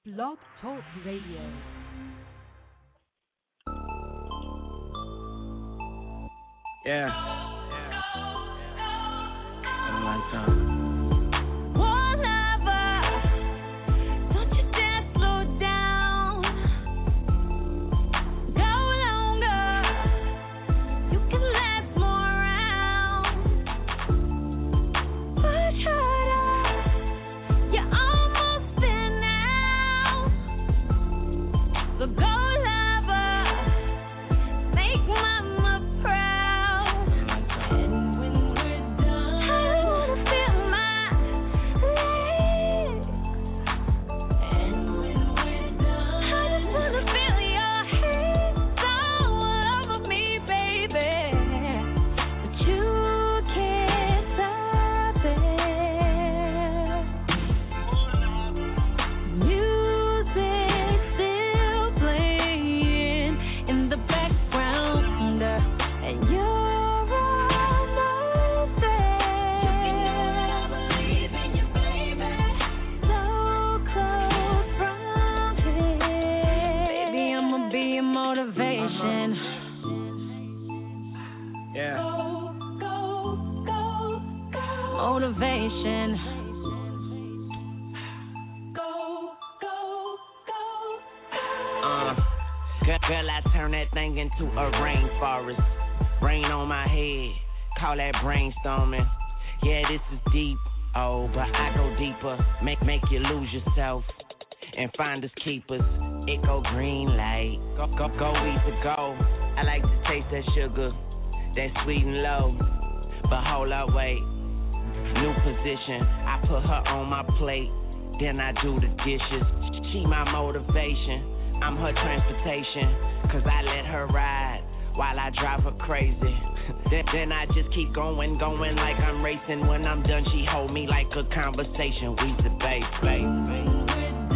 Blog Talk Radio. Yeah. Been a long time. Girl, I turn that thing into a rainforest. Rain on my head, call that brainstorming. Yeah, this is deep, oh, but I go deeper. Make you lose yourself and find us keepers. It go green light, go easy go. I like to taste that sugar, that sweet and low. But hold up, wait, new position. I put her on my plate, then I do the dishes. She my motivation. I'm her transportation, cause I let her ride while I drive her crazy. Then I just keep going like I'm racing. When I'm done, she hold me like a conversation. We debate, babe.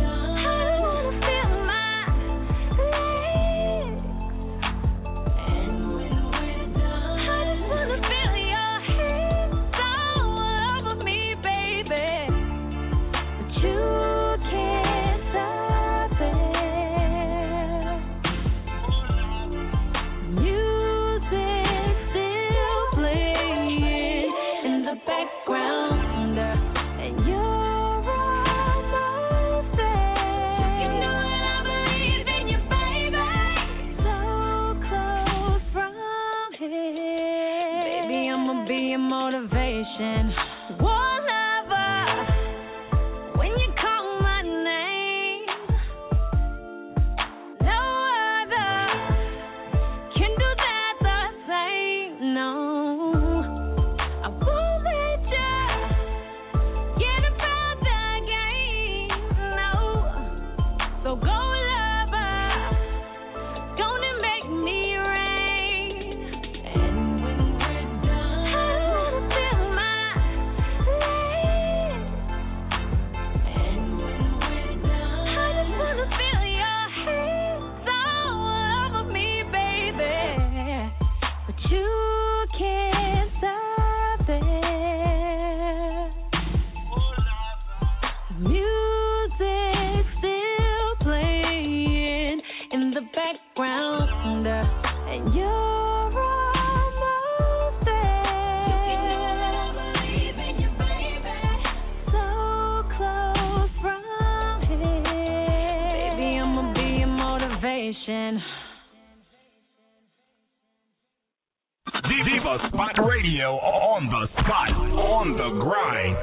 Diva Spot Radio, on the spot, on the grind.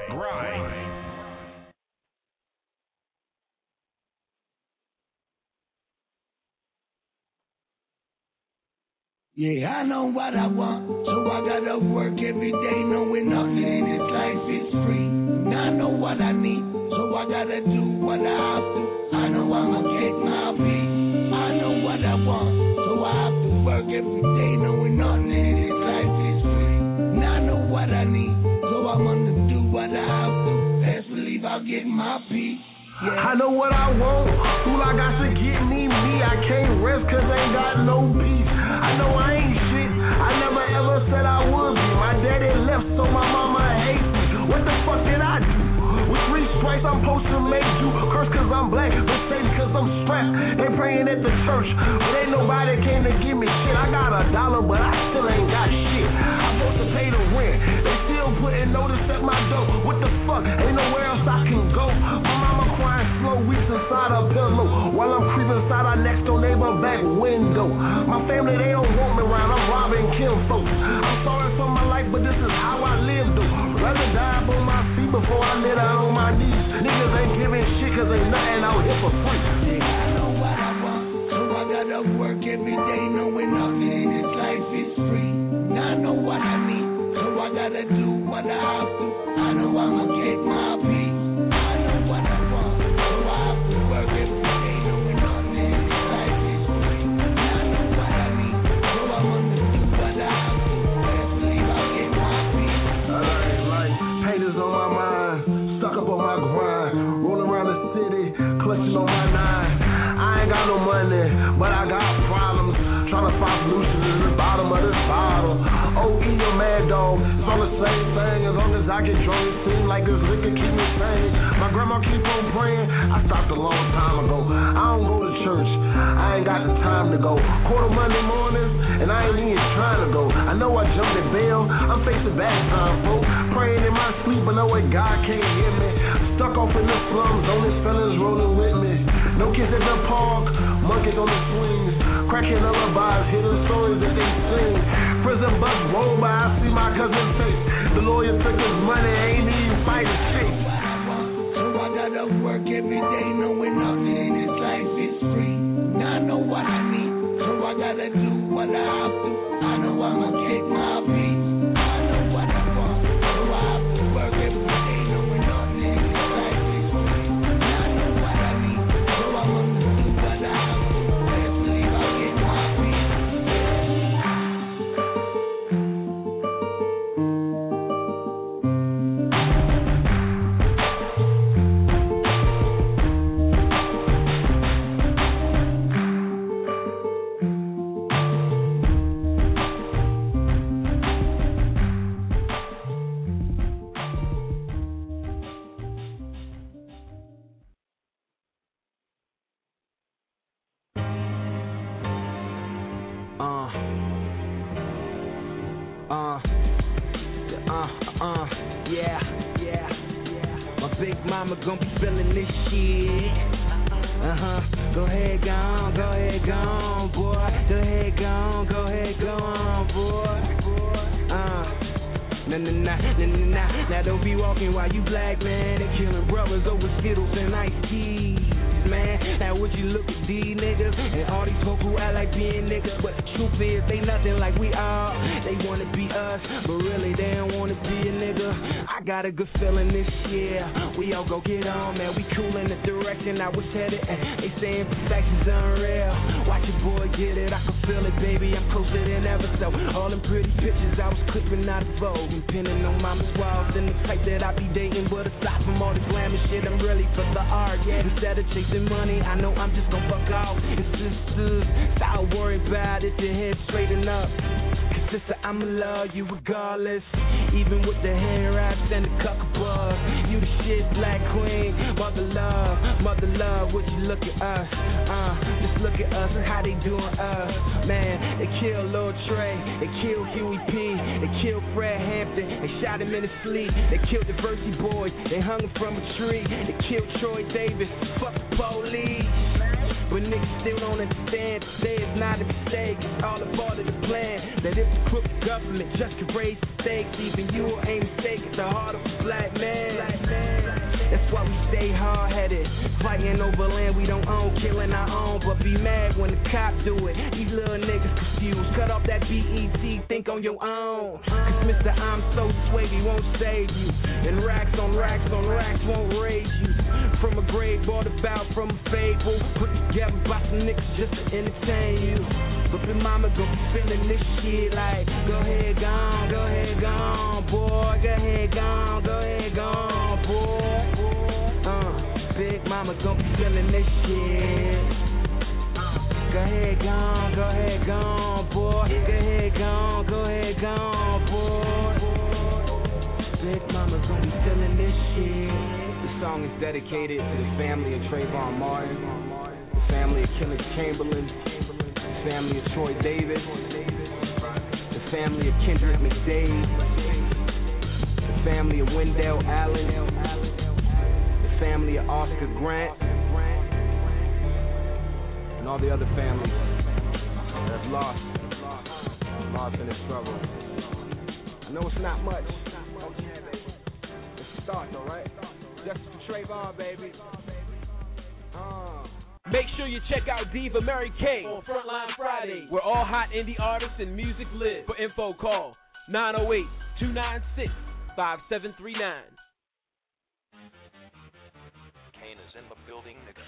Yeah, I know what I want, so I gotta work every day, knowing nothing in this life is free. Now I know what I need, so I gotta do what I have to. I know I'ma get my peace. I know what I want, so I have to work every day, knowing nothing in this life is free. Now I know what I need, so I'm gonna do what I have to. Best believe I'll get my peace. Yeah. I know what I want, all I got to get me. I can't rest cause I ain't got no peace. I know I ain't shit, I never ever said I would be. My daddy left so my mama hates me. What the fuck did I do? With 3 stripes I'm supposed to make you curse cause I'm black, but say rap, they praying at the church, but ain't nobody came to give me shit. I got $1, but I still ain't got shit. I'm supposed to pay the rent, they still putting notice at my door. What the fuck? Ain't nowhere else I can go. My mama crying slow, weeks inside her pillow, while I'm creeping inside our next door neighbor back window. My family, they don't want me around. I'm robbing kill folks. I'm sorry for my life, but this is how I live though. Rather die up on my feet before I lay down on my knees. Niggas ain't giving shit cause ain't nothing out here for free. Nigga, I know what I want, so I gotta work every day knowing nothing in this life is free. Now I know what I need, so I gotta do what I have to. I know I'ma get my peace. I know what I want, so I have to work every day knowing nothing in this life is free. Now I know what I need, so I'ma do what I have to. Best believe I'll get my peace. Like haters on my mind, stuck up on my grind, rolling around the city, clutching on my nine. I ain't got no money, but I got problems, trying to find solutions in the bottom of this bottle. OE or Mad Dog, it's all the same thing. As long as I get drunk, it seems like this liquor keep me sane. My grandma keep on praying, I stopped a long time ago. I don't go to church, I ain't got the time to go. Quarter Monday mornings, and I ain't even trying to go. I know I jumped at bail, I'm facing bad time, folks. Praying in my sleep, but know what God can't hear me. Stuck off in the slums, only fellas rolling with me. No kids at the park, monkeys on the swings. Cracking lullabies, hidden stories that they sing. Prison bus roll by, I see my cousin's face. The lawyer took his money, ain't even fighting shit. So I gotta work every day knowing nothing in this life is free. Now I know what I need, so I gotta do what I have to. I know I'ma get my peace. I know what I want, so I have to work every day knowing nothing in this life is free. Now I know what I need, so I'ma do what I have to. Best believe I'll get my peace. Mama gon' be feeling this shit. Go ahead, go on, boy. Go ahead, go on, boy. Nah. Now don't be walking while you black, man. They killing brothers over Skittles and iced teas, man. Now would you look at these niggas and all these folk who act like being niggas, but the truth is they nothing like we are. They wanna be us, but really they don't wanna be a nigga. I got a good feeling this year. We all go get on, man. We cool in the direction I was headed. They saying perfection's unreal. Watch your boy get it. I can feel it, baby. I'm closer than ever. So all them pretty pictures I was clipping out of Vogue and pinning on mama's walls. And the type that I be dating, but aside from all the glamour shit, I'm really for the art. Yeah, instead of chasing money, I know I'm just gon' fuck off. And sisters, stop worry about it. Your head straighten up. Sister, I'ma love you regardless, even with the hair wraps and the cuckabug. You the shit, black queen, mother love, would you look at us? Just look at us and how they doing us. Man, they killed Lil Trey, they killed Huey P, they killed Fred Hampton, they shot him in his sleep. They killed the Versi Boys, they hung him from a tree. They killed Troy Davis, fuck the police. But niggas still don't understand. Today is not a mistake. It's all a part of the plan. That if the crooked government just could raise the stakes, even you ain't mistaken. The heart of a black man. That's why we stay hard-headed, fighting over land we don't own, killing our own, but be mad when the cop do it. These little niggas confused. Cut off that BET, think on your own. Cause Mr. I'm so swaggy won't save you, and racks on racks on racks won't raise you. From a grave brought about from a fable, put together by some niggas just to entertain you. But your mama gon' be feeling this shit like, go ahead, go on, boy. Go ahead, go on, boy. Big mama gon' be feeling this shit. Go ahead, go on, boy. Go ahead, go on, boy. Big mama gon' be feeling this shit. This song is dedicated to the family of Trayvon Martin, the family family of Kenneth Chamberlain, the family of Troy Davis, the family of Kendrick McDade, the family of Wendell Allen, the family of Oscar Grant, and all the other families that have lost in the struggle. I know it's not much. Let's start though, right? Justice for Trayvon, baby. Make sure you check out Diva Mary Kay on Frontline Friday, where all hot indie artists and music live. For info, call 908-296-5739. Kane is in the building, nigga.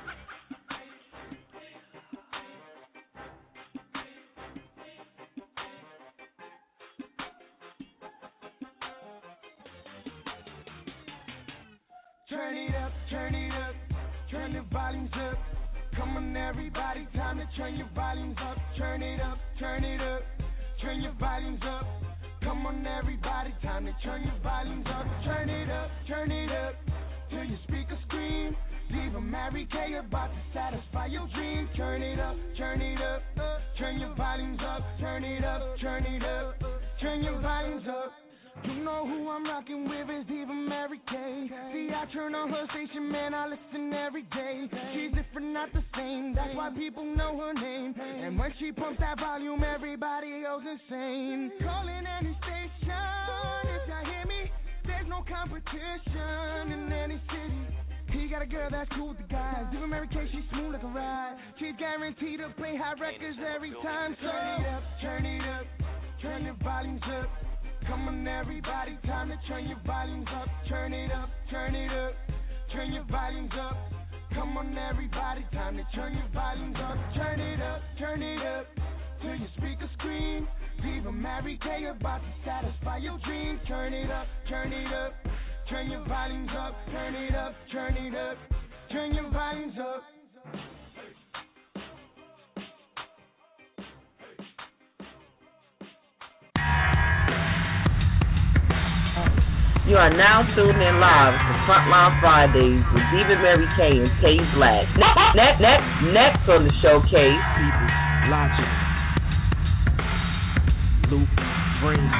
Turn it up, turn it up, turn the volumes up. Come on everybody, time to turn your volumes up. Turn it up, turn it up, turn your volumes up. Come on everybody, time to turn your volumes up. Turn it up, till your speakers scream. Diva Mary Kay about to satisfy your dreams. Turn it up, turn your volumes up. Turn it up, turn your volumes up. You know who I'm rocking with is Diva Mary Kay. See, I turn on her station, man, I listen every day. She's different, not the same, that's why people know her name. And when she pumps that volume, everybody goes insane. Calling any station, if y'all hear me, there's no competition in any city. He got a girl that's cool with the guys. Diva Mary Kay, she's smooth like a ride. She's guaranteed to play hot records every time. So turn it up, turn the volumes up. Come on everybody, time to turn your volumes up. Turn it up, turn your volumes up. Come on everybody, time to turn your volumes up. Turn it up, till your speakers scream. Diva Mary Kay about to satisfy your dreams. Turn it up, turn your volumes up. Turn it up, turn your volumes up. You are now tuned in live to Frontline Fridays with Diva Mary Kay and Kay Black. Next on the show, Kay. People, Logic, Loop, Brain.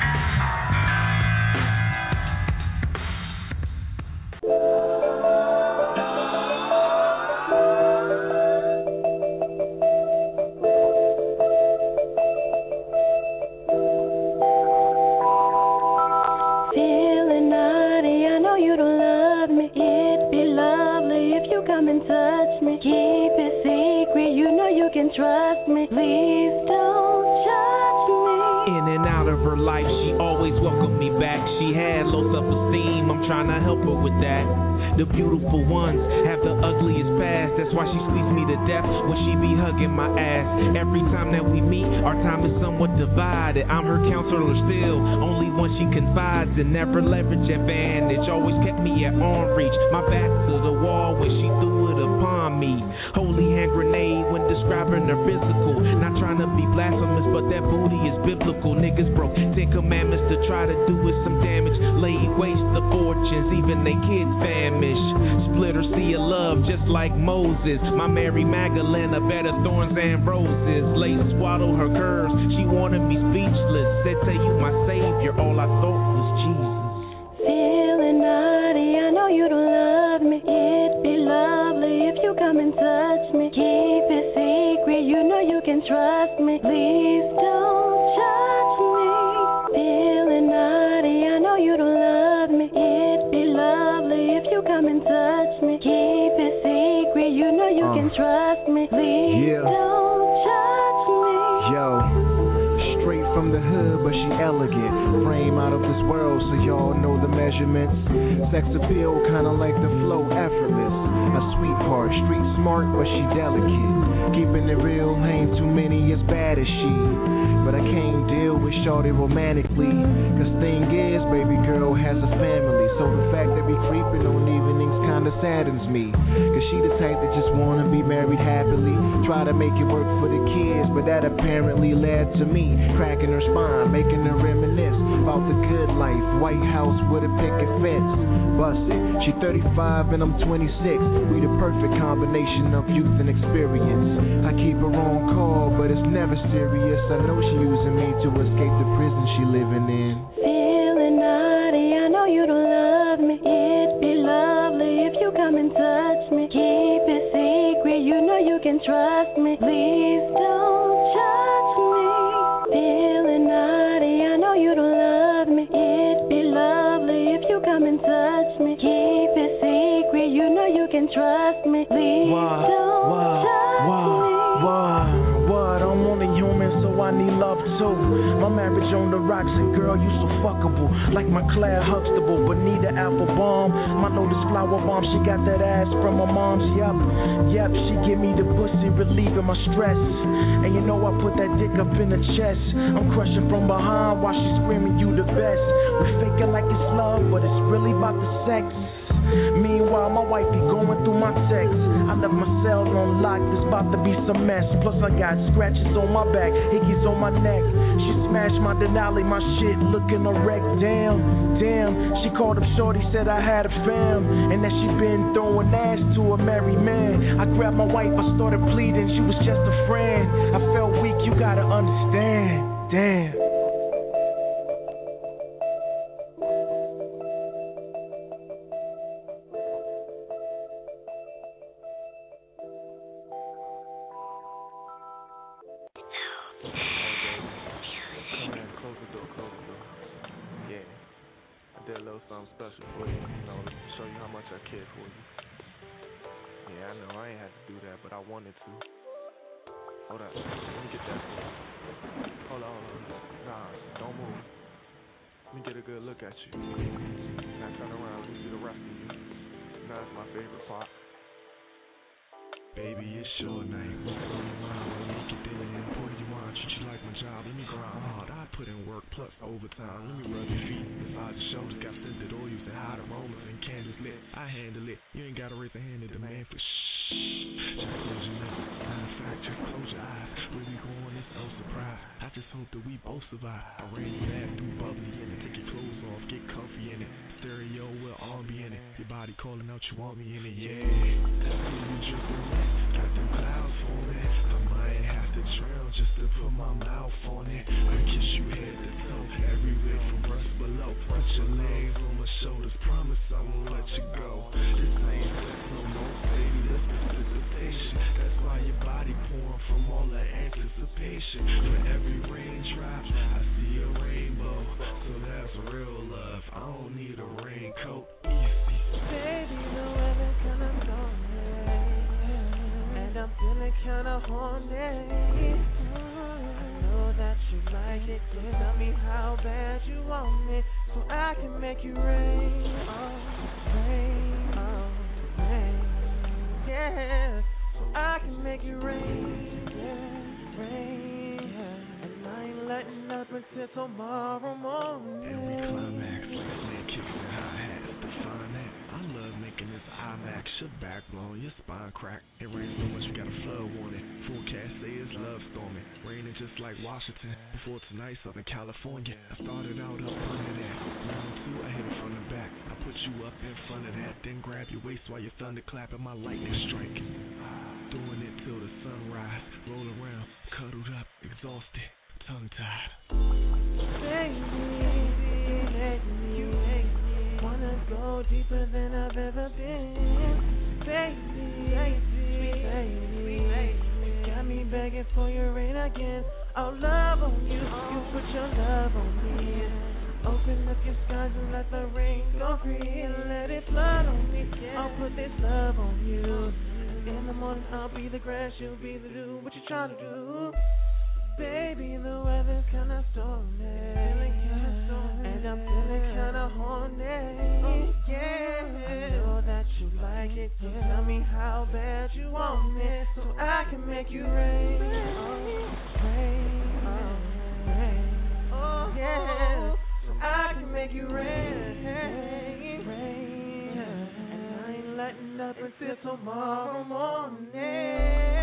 Trust me, please don't judge me. In and out of her life, she always welcomed me back. She had low self-esteem, I'm trying to help her with that. The beautiful ones have the ugliest past. That's why she squeezes me to death when she be hugging my ass. Every time that we meet, our time is somewhat divided. I'm her counselor still, only one she confides in. Never leverage advantage, always kept me at arm reach. My back to the wall when she threw it upon me. Holy hand grenade when describing her physical. Not trying to be blasphemous, but that booty is biblical. Niggas broke 10 commandments to try to do us some damage. Laid waste the fortunes, even they kids famished. Split her sea of love just like Moses. My Mary Magdalene, a bed of thorns and roses. Late swallowed her curves, she wanted me speechless. Said to you my savior, all I thought was Jesus. Feeling naughty, I know you don't love me. It'd be lovely if you come and touch me. Keep it secret, you know you can trust me. Please don't judge me. Feeling naughty, I know you don't love me. It'd be lovely if you come and touch me. Keep it secret, you know you can trust me. Please don't judge me. Yo, straight from the hood, but she elegant. Frame out of this world, so y'all know the measurements. Sex appeal, kinda like the flow, effortless. A sweetheart, street smart, but she delicate. Keeping it real, ain't too many as bad as she. But I can't deal with shorty romantically. Cause thing is, baby girl has a family. So the fact that we creeping on evenings kinda saddens me. Cause she the type that just wanna be Mary married happily. Try to make it work for the kids, but that apparently led to me cracking her spine, making her reminisce about the good life. White House with a picket fence. Bust it. She 35 and I'm 26. We the perfect combination of youth and experience. I keep her on call, but it's never serious. I know she using me to escape the prison she living in. Feeling naughty, I know you don't love me. It'd be lovely if you come and touch me. Keep it secret, you know you can trust me. Please don't judge me. Feeling naughty, I know you don't love me. It'd be lovely if you come and touch me. Keep it secret, you know you can trust me. Please don't judge me. I'm only human, so I need love too. My marriage on the rocks, and girl, you so fuckable. Like my Claire Huxtable, but need an apple bomb. My Lotus flower bomb, she got that ass from my mom's. Yep, she give me the pussy, relieving my stress. And you know I put that dick up in the chest. I'm crushing from behind while she screaming you the best. We fake it like it's love, but it's really about the sex. Meanwhile, my wife be going through my texts. I left my cell on lock, there's about to be some mess. Plus I got scratches on my back, hickeys on my neck. She smashed my Denali, my shit looking a wreck. Damn, she called up shorty, said I had a fam, and that she been throwing ass to a married man. I grabbed my wife, I started pleading, she was just a friend. I felt weak, you gotta understand. Damn. Something special for you, to show you how much I care for you. Yeah, I know I ain't had to do that, but I wanted to. Hold up, let me get that for you. Hold on. Nah, don't move. Let me get a good look at you. Now turn around, let me see the rest of you. Now that's my favorite part. Baby, it's your night. What's on your mind when we get there and pour you on? Treat you like my job, let me grind hard. I put in work plus overtime. Let me rub your feet, massage your shoulders. Got scented oil, used to hide aromas and candles lit. I handle it, you ain't gotta raise a hand to demand for shh. Just close your lips. Matter of fact, just close your eyes. Where we going is no surprise. I just hope that we both survive. I ran you back through bubbly in it. Take your clothes off, get comfy in it. Stereo, we'll all be in it. Your body calling out, you want me in it, yeah. I see you dripping wet. Got them clouds for me. I might have to drown just to put my mouth on it. I kiss you head to toe, everywhere from breast below. Put your legs on my shoulders, promise I won't let you go. This ain't sex no more, baby, this precipitation. That's why your body pouring from all the anticipation. For every raindrop, I see a rainbow. So that's real love, I don't need a raincoat. Baby, the weather's kinda stormy, and I'm feeling kinda horny. I know that you like it, so tell me how bad you want it, so I can make you rain, rain, yeah, so I can make you rain, yeah, rain, yeah. And I ain't letting up until tomorrow morning. And we climax like snake kicks and hi-hats, define that. I love making this IMAX, your back blown, your spine crack. It rains so much you got a flood warning. Forecast say it's love storming, raining just like Washington. Before tonight, Southern California. I started out up under that. Round two, I hit it from the back. I put you up in front of that, then grab your waist while you're thunderclap and my lightning strike. Doing it till the sunrise. Roll around, cuddled up, exhausted, tongue-tied. You make me wanna go deeper than I've ever been. Baby, sweet baby, you got me begging for your rain again. I'll love on you, you put your love on me. Open up your skies and let the rain go free and let it flood on me. I'll put this love on you. In the morning I'll be the grass, you'll be the dew. What you trying to do? Baby, the weather's kinda stormy, and I'm feeling kinda horny. Yeah, I know that you like it, so tell me how bad you want it, so I can make you rain, rain, oh yeah, so I can make you rain, rain, and I ain't letting up until tomorrow morning.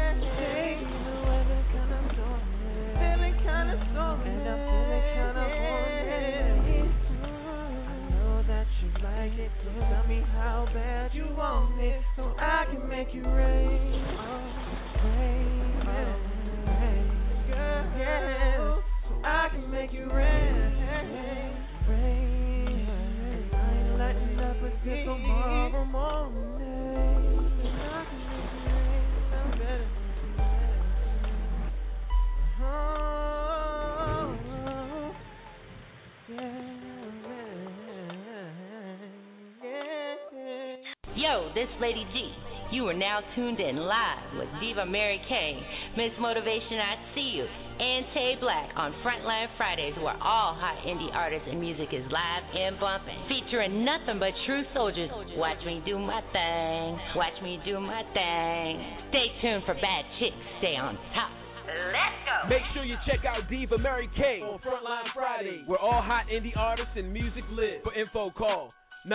Yo, this Lady G. You are now tuned in live with Diva Mary Kay, Miss Motivation I See You, and Tay Black on Frontline Fridays, where all hot indie artists and music is live and bumping, featuring nothing but true soldiers. Watch me do my thing. Watch me do my thing. Stay tuned for Bad Chicks. Stay on top. Let's go. Make sure you check out Diva Mary Kay on Frontline Fridays, where all hot indie artists and music live. For info, call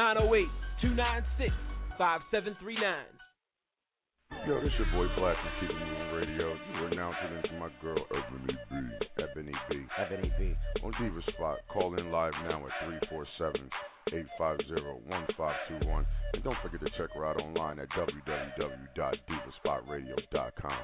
908-296-5739. Yo, this your boy Black from Keeping Moving Radio. You are now tuning into my girl Ebony B. On Diva Spot. Call in live now at 347-850-1521. And don't forget to check her out online at www.divaspotradio.com.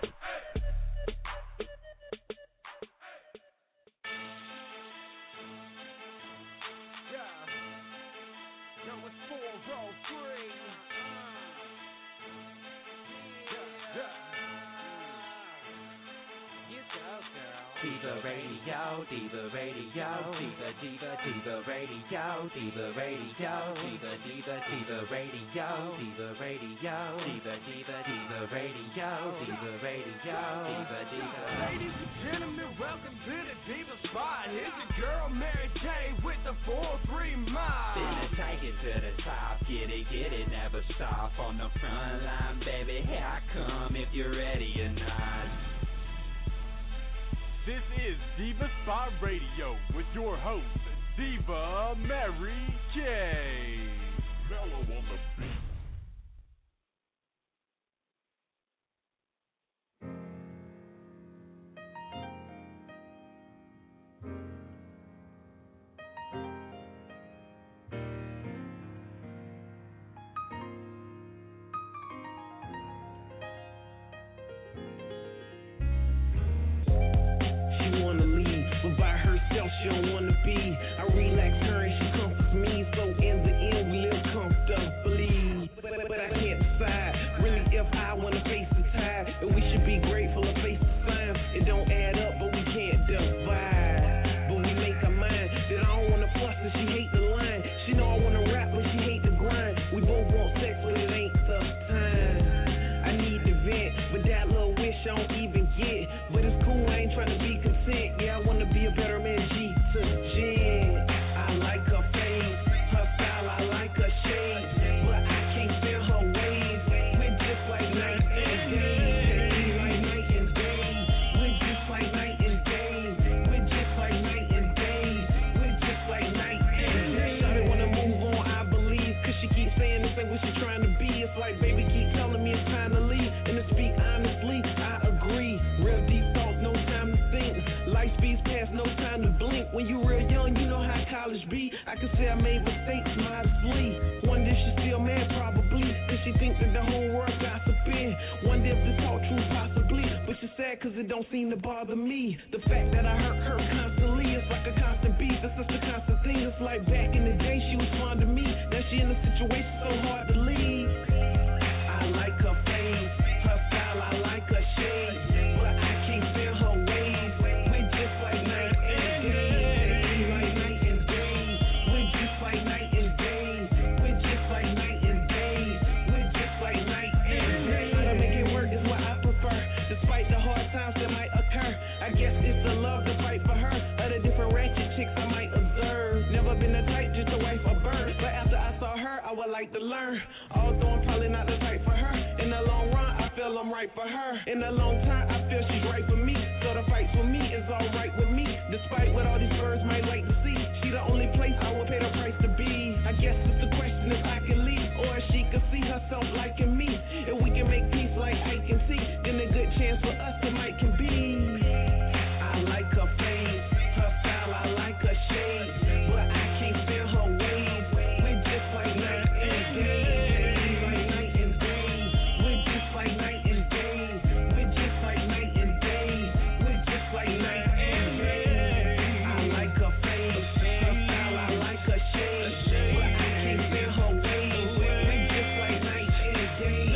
Diva Radio, Diva Radio, Diva, Diva, Diva Radio, Diva Radio, Diva, Diva, Diva Radio, Diva Radio, Diva, Diva, Diva Radio, Diva Radio, Diva, Diva. Ladies and gentlemen, welcome to the Diva Spot. Here's your girl Mary Kay with the 4-3 mile. Finna take it to the top, get it, never stop on the front line, baby. Here I come if you're ready or not. This is Diva Spot Radio with your host, Diva Mary Kay. Mellow on the beat. She don't wanna be. I relax her and she comforts me. So in the end we live comfortably. But I can't decide really if I wanna face the tide. And we should be grateful or face the signs. It don't add up, but we can't divide. But we make our mind that I don't wanna fuss and she hate the line. She know I wanna rap but she hate the grind. We both want sex but it ain't the time. I need to vent, but that little wish I don't even get. But it's cool, I ain't trying to be content. Yeah, I wanna be a better man. I like her face, her style, I like her shape, but I can't stand her ways. We're just like night and day, like night and day. We're just like night and day. We're just like night and day. We're just like night and day. Shawty wanna move on, I believe, cause she keeps saying this ain't what she's trying to be. It's like baby keep telling me it's time to leave, and to speak honestly, I agree. Real deep thoughts, no time to think. Life speeds past, no time to blink. When you real young, you know how college be. I could say I made mistakes modestly. Wonder if she still mad, probably, cause she thinks that the whole world gossiping. Wonder if this all true, possibly, but she's sad cause it don't seem to bother me. The fact that I hurt her constantly, it's like a constant beat. That's such a constant thing. It's like back in the day she was fond of me. Now she in a situation so hard to leave. I like her face, her style, I like her shape, but I can't stand her ways. We're just like night and day. Despite the hard times that might occur, I guess it's the love to fight for her. Other different ratchet chicks I might observe. Never been the type just to wife a bird, but after I saw her, I would like to learn. Although I'm probably not the type for her. In the long run, I feel I'm right for her. In the long time, I feel she's right for me. So the fight for me is alright with me. Despite what all these birds might like to see, she the only place I would pay the price to be. I guess it's the question if I can leave, or if she could see herself liking me. If we can make peace like I can see, then a good chance for us it might can be. I like her face, her style, I like her shape, but I can't stand her ways. We're just like night and day, like night and day. We're just like night and day. We're just like night and day. We're just like night and day. I like her face, her style, I like her shape, but I can't stand her ways. We're just like night and day.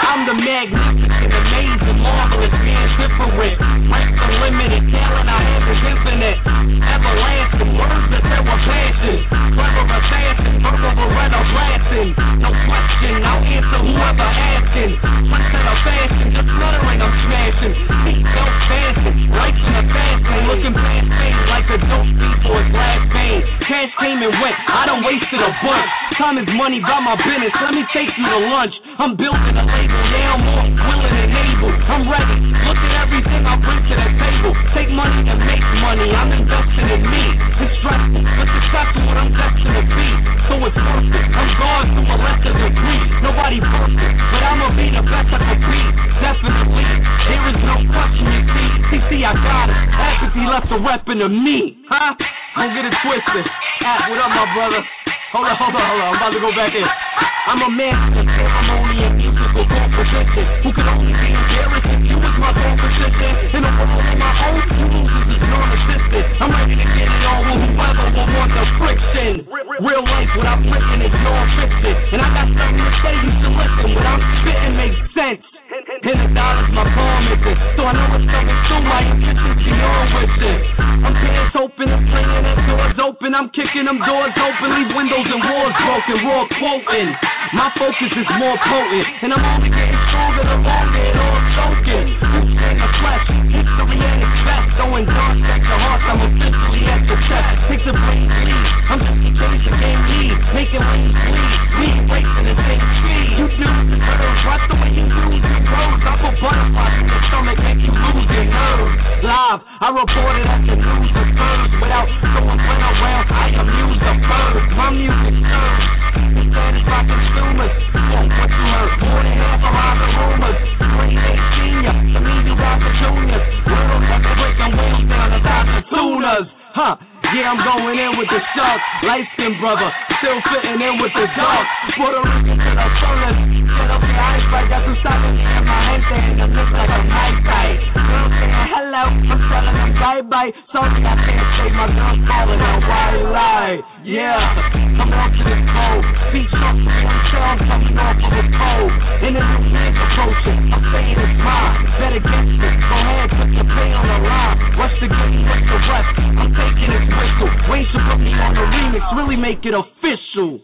I'm the magnificent, amazing, marvelous man, different. Ranks unlimited, talent I have is infinite. Everlasting, words that there were passion. Clever assassin, verbal Beretta blasting. No question, I'll answer whoever asking. Trendset of fashion, just fluttering, I'm smashing. Feet don't fasten, right in the fast lane. Looking past pain like a dope beat for his last pain. Cash came and went, I done wasted a bunch. Time is money, by my business, let me take you to lunch. I'm building a label, now I'm more willing and able. I'm ready, look at everything I bring to the table. Take money to make money, I'm investing in me. It's stressful, but successful what I'm destined to be. So it's worth it, I'm going through a lesser degree. Nobody perfect, but I'ma be the best I can be. Definitely, there is no question you see. I got it, apathy left a reppin' to me. Huh? Don't get it twisted. What up, my brother? Hold on, I'm about to go back in. I'm a master of ceremony and musical composition who can only be embarrassed if you was my composition. In a world of my own, who loses is non-assistant. I'm ready to get it on with whoever will want the friction. Real life, what I'm written is non-fiction. And I got something to say, you should listen. What I'm spitting makes sense. $100 my palm is it. So I know it's coming through, my intentions beyond wishing. I'm pants open, I'm playing and doors open. I'm kicking them doors open, leave windows and walls broken. Raw quoting, my focus is more potent. And I'm only getting stronger the longer it all choking. Who's in the flesh, history and its best. Throwing darts at your heart, I'm officially at the chest. Take the brain lead, I'm just a case of game lead. Making lanes bleed, we ain't racing the same speed. You do the curves, watch the way you use your words. I put butterflies in your stomach, make you lose your nerves. Live, I reported at the news the first. Without going run around, I amuse the birds. My music serves, it's satisfied consumers. Want what you heard, more than half of all the rumors. Green A senior, to me you got the juniors. World like a break and wheels down the tuners. Huh, yeah, I'm going in with the shark. Light-skinned brother, still fitting in with the dark. Puerto Rican to the furnace. Set up the ice right, got some stock in my gente and it looks like a night fight. Girl saying hello, I'm telling them bye-bye. Sorry I can't say my girl's calling on white light. Yeah, come on to this cold. Feet sharp to one sound coming off of a pole. In the new year's approaching, I'm saying it's mine. Better get this, go ahead, put your pay on the line. Rush the game, what's the rest? I'm taking his whistle. Wait to put me on the remix, really make it official.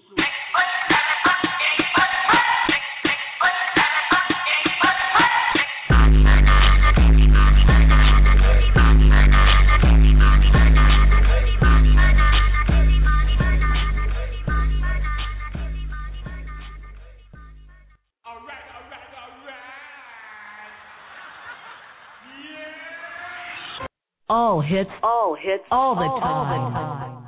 All hits, all the time.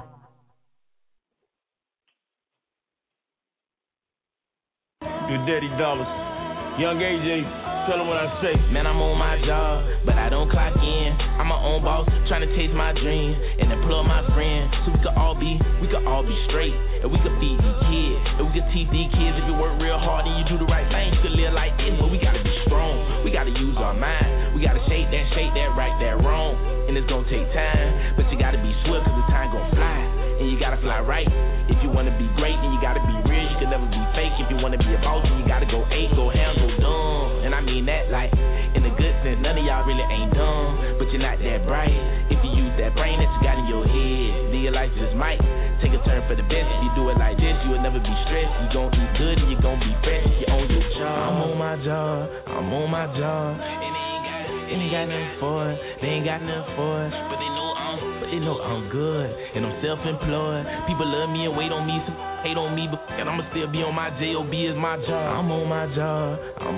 Your daddy dollars, young AJ, tell him what I say. Man, I'm on my job, but I don't clock in. I'm my own boss, trying to chase my dream and employ my friends, so we could all be straight, and we could feed these kids, and we could teach these kids. If you work real hard and you do the right thing, you could live like this. But we gotta be strong, we gotta use our mind, we gotta shake that, right, that wrong, and it's gonna take time, but you gotta be swift, cause the time gonna fly, and you gotta fly right. If you wanna be great, then you gotta be real, you can never be fake. If you wanna be a boss, then you gotta go eight, go ham, go dumb, and I mean that like in the good sense. None of y'all really ain't dumb, but you're not that bright. If you use that brain that you got in your head, then your life just might take a turn for the best. If you do it like this, you will never be stressed. You gon' eat good and you gon' be fresh. You own your job. I'm on my job. And they ain't got nothing for it. They ain't got nothing for it. But they know I'm good. And I'm self-employed. People love me and wait on me. Some hate on me, but and I'ma still be on my job. Is my job. I'm on my job.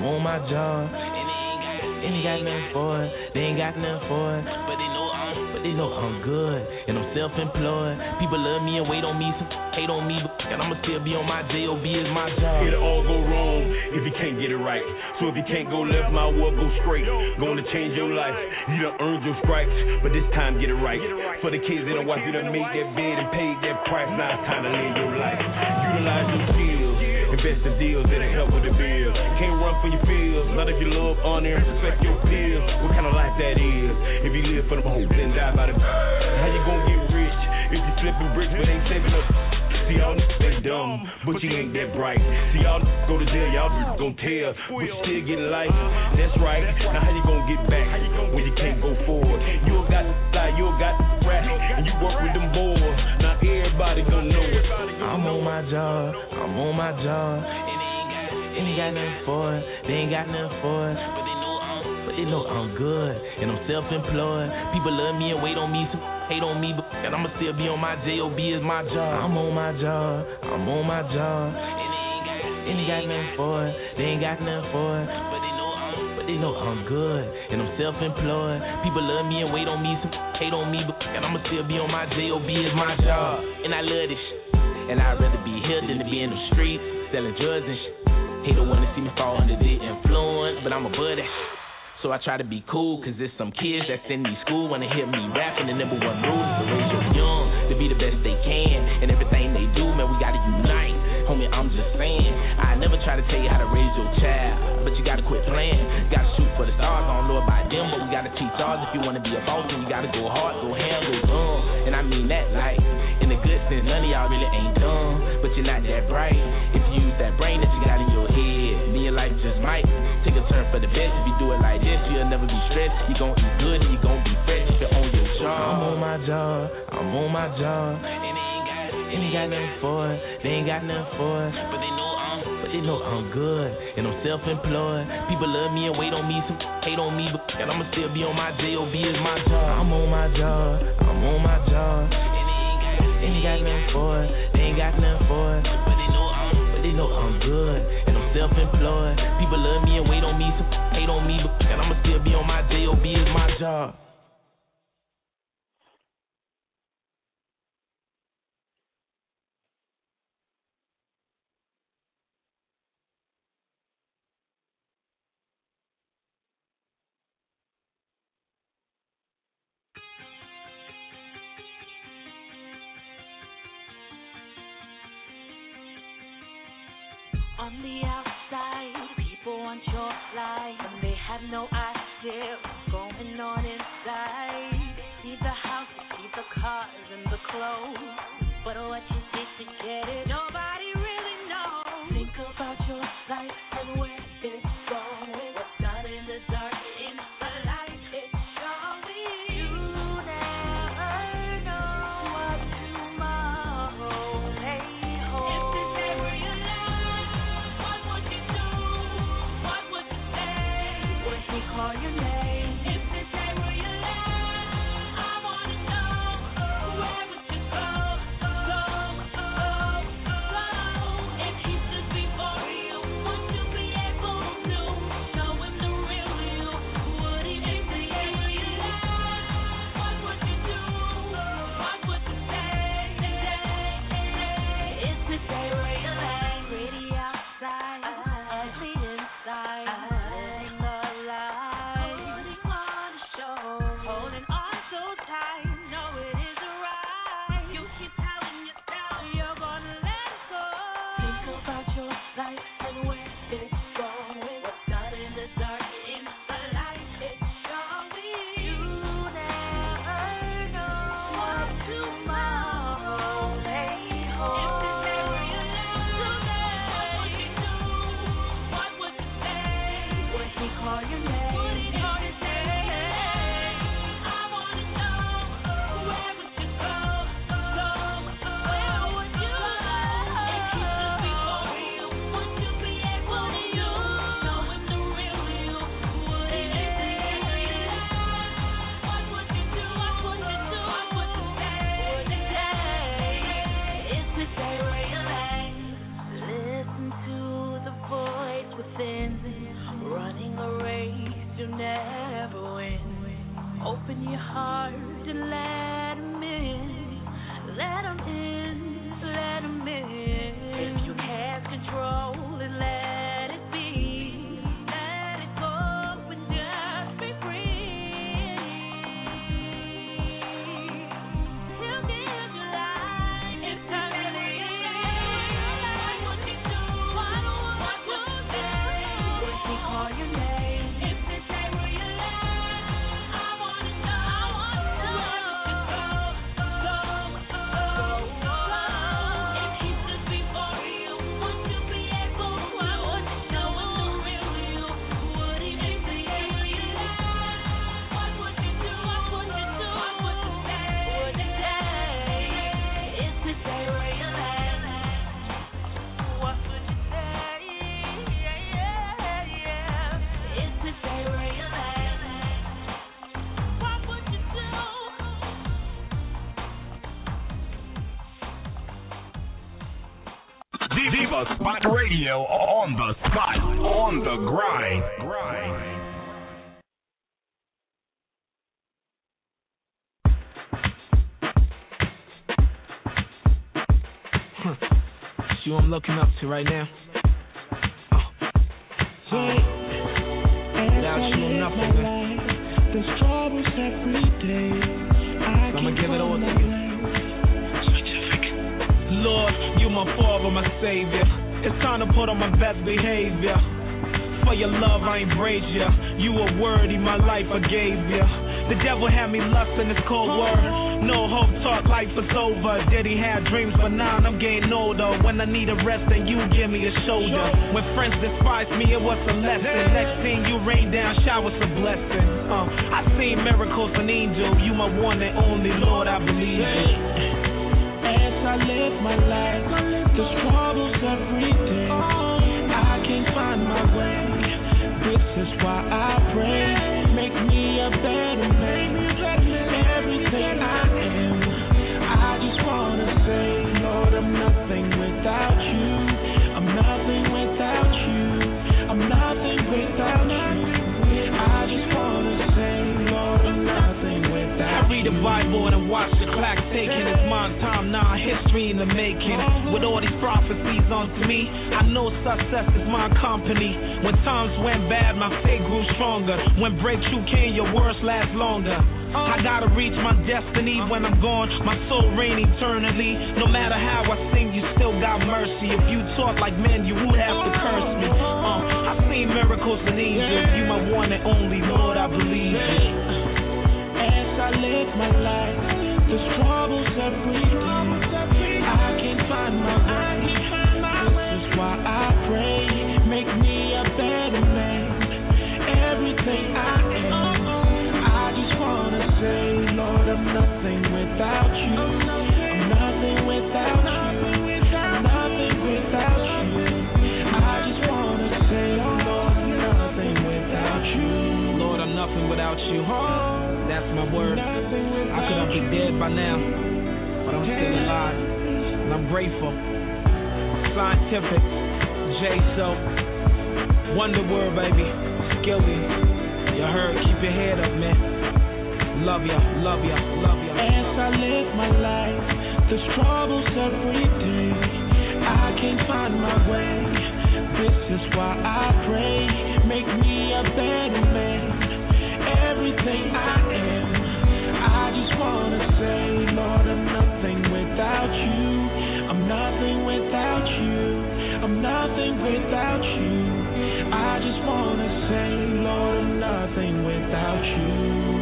And they ain't got nothing for it. They ain't got nothing for it. But they know I'm good. And I'm self-employed. People love me and wait on me. Some hate on me, but and I'ma still be on my job. Is my job. It'll all go wrong if you can't get it right. So if you can't go left, my world go straight. Gonna change your life. You done earned your stripes, but this time get it right. For the kids that don't watch, you done made that bed and paid that price. Now it's time to live your life. Utilize your skills. Invest in deals that'll help with the bills. Can't run for your feels. Not if you love, honor, and respect your peers. What kind of life that is? If you live for the hope, then die by the. How you gonna get rich if you flipping bricks but ain't saving up? See, y'all they dumb, but you ain't that bright. See, y'all go to jail, y'all gon' tell, but you still getting life. That's right. Now how you gon' get back when you can't go forward? You got to fly, you got to rap, and you work with them boys. Now everybody gon' know it. I'm on my job, I'm on my job. And they got nothing for it, they ain't got nothing for it. But they know I'm good, and I'm self-employed. People love me and wait on me, some hate on me, but and I'ma still be on my job is my job. I'm on my job, I'm on my job. And they got nothing for it, they ain't got nothing for it. But they know I'm good, and I'm self-employed. People love me and wait on me, some hate on me, but and I'ma still be on my job is my job. And I love this shit, and I'd rather be here than to be in the streets selling drugs and shit. Hate don't wanna see me fall under the influence, but I'm above that shit. So I try to be cool, cause there's some kids that's in these school wanna hear me rapping. The number one rule is to raise your young to be the best they can. And everything they do, man, we gotta unite. Homie, I'm just saying, I never try to tell you how to raise your child, but you gotta quit playing. Gotta shoot for the stars, I don't know about them, but we gotta teach ours. If you wanna be a boss, then you gotta go hard, go ham, go dumb. And I mean that like, in the good sense, none of y'all really ain't dumb, but you're not that bright. If you use that brain that you got in your head, then your life just might take a turn for the best. If you do it like this, you'll never be stressed. You gon' eat good and you gon' be fresh if you're on your job. I'm on my job, I'm on my job. And they got nothing for it, they ain't got nothing for it. But they know I'm good, and I'm self-employed. People love me and wait on me, some hate on me, but and I'ma still be on my job is my job. I'm on my job, I'm on my job. And they got nothing for it, they ain't got nothing for it. But they know I'm good, and I'm self-employed. People love me and wait on me, some hate on me, but and I'ma still be on my job is my job. On the outside, people want your life, and they have no idea what's going on inside. They see the house, they see the cars and the clothes, but what you did to get it, nobody really knows. Think about your life and where it's going. What's done in the dark, in the light, it's showing. You never know what tomorrow may hold. If this ever your life, what would you do? What would you say? Would he call your name? If this ever your life, I wanna know, where would you go? If he stood before you, would you be able to show him the real you? Would he make the end of your life? What would you do? What would you say? Is this day where you're like pretty outside, ugly inside, living the life, putting on a show, holding on so tight, know it isn't right. You keep telling yourself you're gonna let it go. Think about your life and where it's going. What's done in the dark, in the light, it's showing. You never know what tomorrow may hold. If this ever your life, what would you do? What would you say? Would he call your name? Would he call your name? I wanna know, where would you go? Where would you go? If he stood before you, would you be able to show him the real you? Would he make the end of your life? What would you do? What would you do? What would you say? Is this day where you're like, listen to the voice within, running a race you never win. Open your heart and let him in. Let him in, let him in. If you have control and let it be, let it go and just be free. He'll give you life if time is what would you do? What would you say? Would he call your name? If this ain't where your life, I wanna know, where would the Spot Radio, on the spot, on the grind. It's you I'm looking up to right now. Without you, I'm nothing, man. There's troubles every day. So I'ma give it all to you. Lord, you my father, my savior. It's time to put on my best behavior. For your love, I embrace ya. You were worthy, my life I gave ya. The devil had me lust in this cold word. No hope, talk, life is over. Did he have dreams, but now I'm getting older. When I need a rest, then you give me a shoulder. When friends despise me, it was a lesson. Next thing you rain down, showers a blessing. I seen miracles and angels. You my one and only, Lord, I believe it. As I live my life, there's troubles every day. I can't find my way. This is why I pray. Make me a better man. Everything I am, I just wanna say, Lord, I'm nothing without you. I'm nothing without you. I'm nothing without you. I just wanna say, Lord, I'm nothing without you. I read the Bible and I watch the clock taking. It's my time now, history in the making. With all these prophecies onto me, I know success is my company. When times went bad, my faith grew stronger. When breakthrough came, your words last longer. I gotta reach my destiny. When I'm gone, my soul reign eternally. No matter how I sing, you still got mercy. If you talk like men, you would have to curse me. I've seen miracles and angels. You my one and only, Lord, I believe it. As I live my life, there's troubles every day. I can't find my way. This is why I pray. Make me a better man. Everything I am, I just wanna say, Lord, I'm nothing without you. I'm nothing without you. I'm nothing without you. I just wanna say, Lord, I'm nothing without you. Lord, I'm nothing without you. That's my word. I could have been dead by now, but I'm still alive, and I'm grateful. Scientific, J-So, Wonder Word, baby, Skilly. You heard, keep your head up, man. Love ya, love ya, love ya. As I live my life, there's troubles every day. I can't find my way. This is why I pray. Make me a better man. Everything I am, I just wanna say, Lord, I'm nothing without you. I'm nothing without you. I'm nothing without you. I just wanna say, Lord, I'm nothing without you.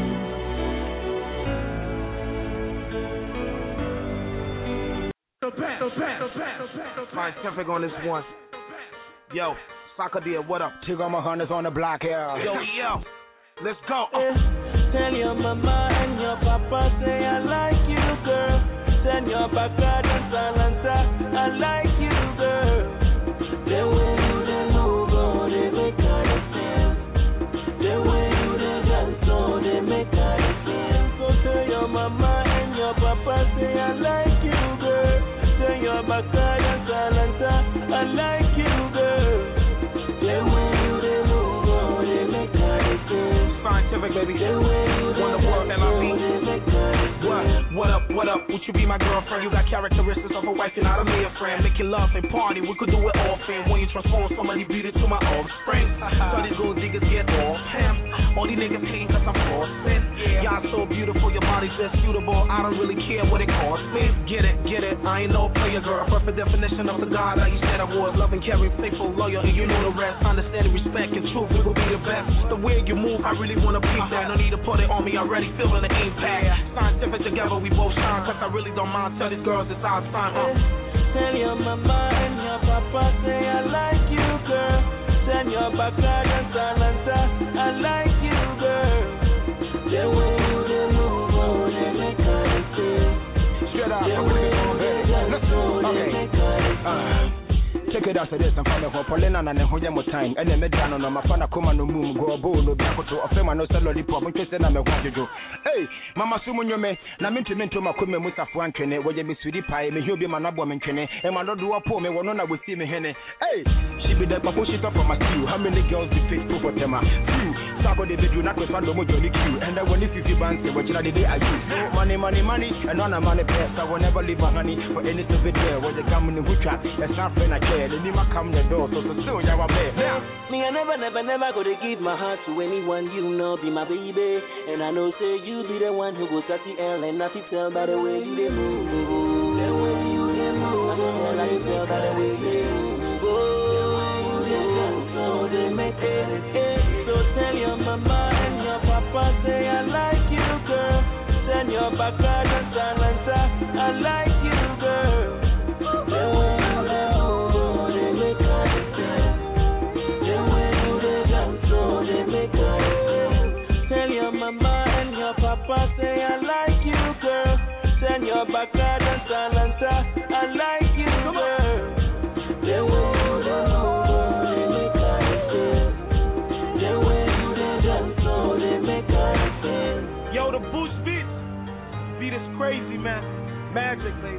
Scientific on this one. Yo, Soccer deal, what up? Tig on my hunters on the block here. Yo, let's go. Tell your mama and your papa say I like you, girl. Send your backyard and Salanta, I like you, girl. The way you dey move, oh, they make I feel. The way you dey dance, oh, they make I feel. So tell your mama and your papa say I like you, girl. Send your backyard and Salanta, I like you, girl. The way you dey move, oh, they make I feel. Scientific, baby. Wonder World, What up, what up? Would you be my girlfriend? You got characteristics of a wife and not a mere friend. Making love and party, we could do it often. When you transform somebody, beat it to my offspring. So these gold diggers get off him. All these niggas hate cause I'm forcing. Y'all so beautiful, your body's just suitable. I don't really care what it costs me. Get it, I ain't no player, girl. Perfect definition of the God that you said I was. Loving, caring, faithful, loyal, and you know the rest. Understanding, respect, and truth, we will be the best. The way you move, I really wanna peep that. No need to put it on me, already feeling the impact. Scientific together, we both shine. Cause I really don't mind. Tell these girls it's our time. Tell your mama and your papa say I like you, girl. Send your backyard and Salanta, I like you, girl. The way you dey move, oh, they make I feel. Straight up, I'm gonna get on, baby. Let's go. Okay. Take a say that's this and from the Polina and the Hoyamo time, and then Medano, my father come on the moon, go bowl, no Biacoto, or Fema no lollipop, which is an Amaguajo. Hey, Mamma Sumunyome, Naminto Makumi Musa Franklin, where you be sweetie pie, may you be my number mentioning, and my Lord do a poor me, one will see me henny. Hey, she be the Papushita from my queue. How many girls be faithful for them? Few, Sabo de do not respond to Mojoni queue, and then when if you bands, what you know the day I use. Money, and on a money press, I will never leave my honey for any to be there. Where the coming in which trap, that's not when I care, and you come the door, so soon you are there. Me, I never go to give my heart to anyone you know, be my baby. And I know, say, you be the one who goes at the L and not to tell by the way you move. The way you move, I can tell by the way you move. The way you dance, so they make it. So tell your mama and your papa, say, I like you, girl. Send your back out and silence, I like you, girl. The way you move, they make it. The way you dance, so they make it. Tell your mama and your papa, say, I like you, girl. Send your back out and silence, I like you, girl. The way you move, they make it. The way you dance, so they make it. Yo, the Boost beat is crazy, man. Magic, baby.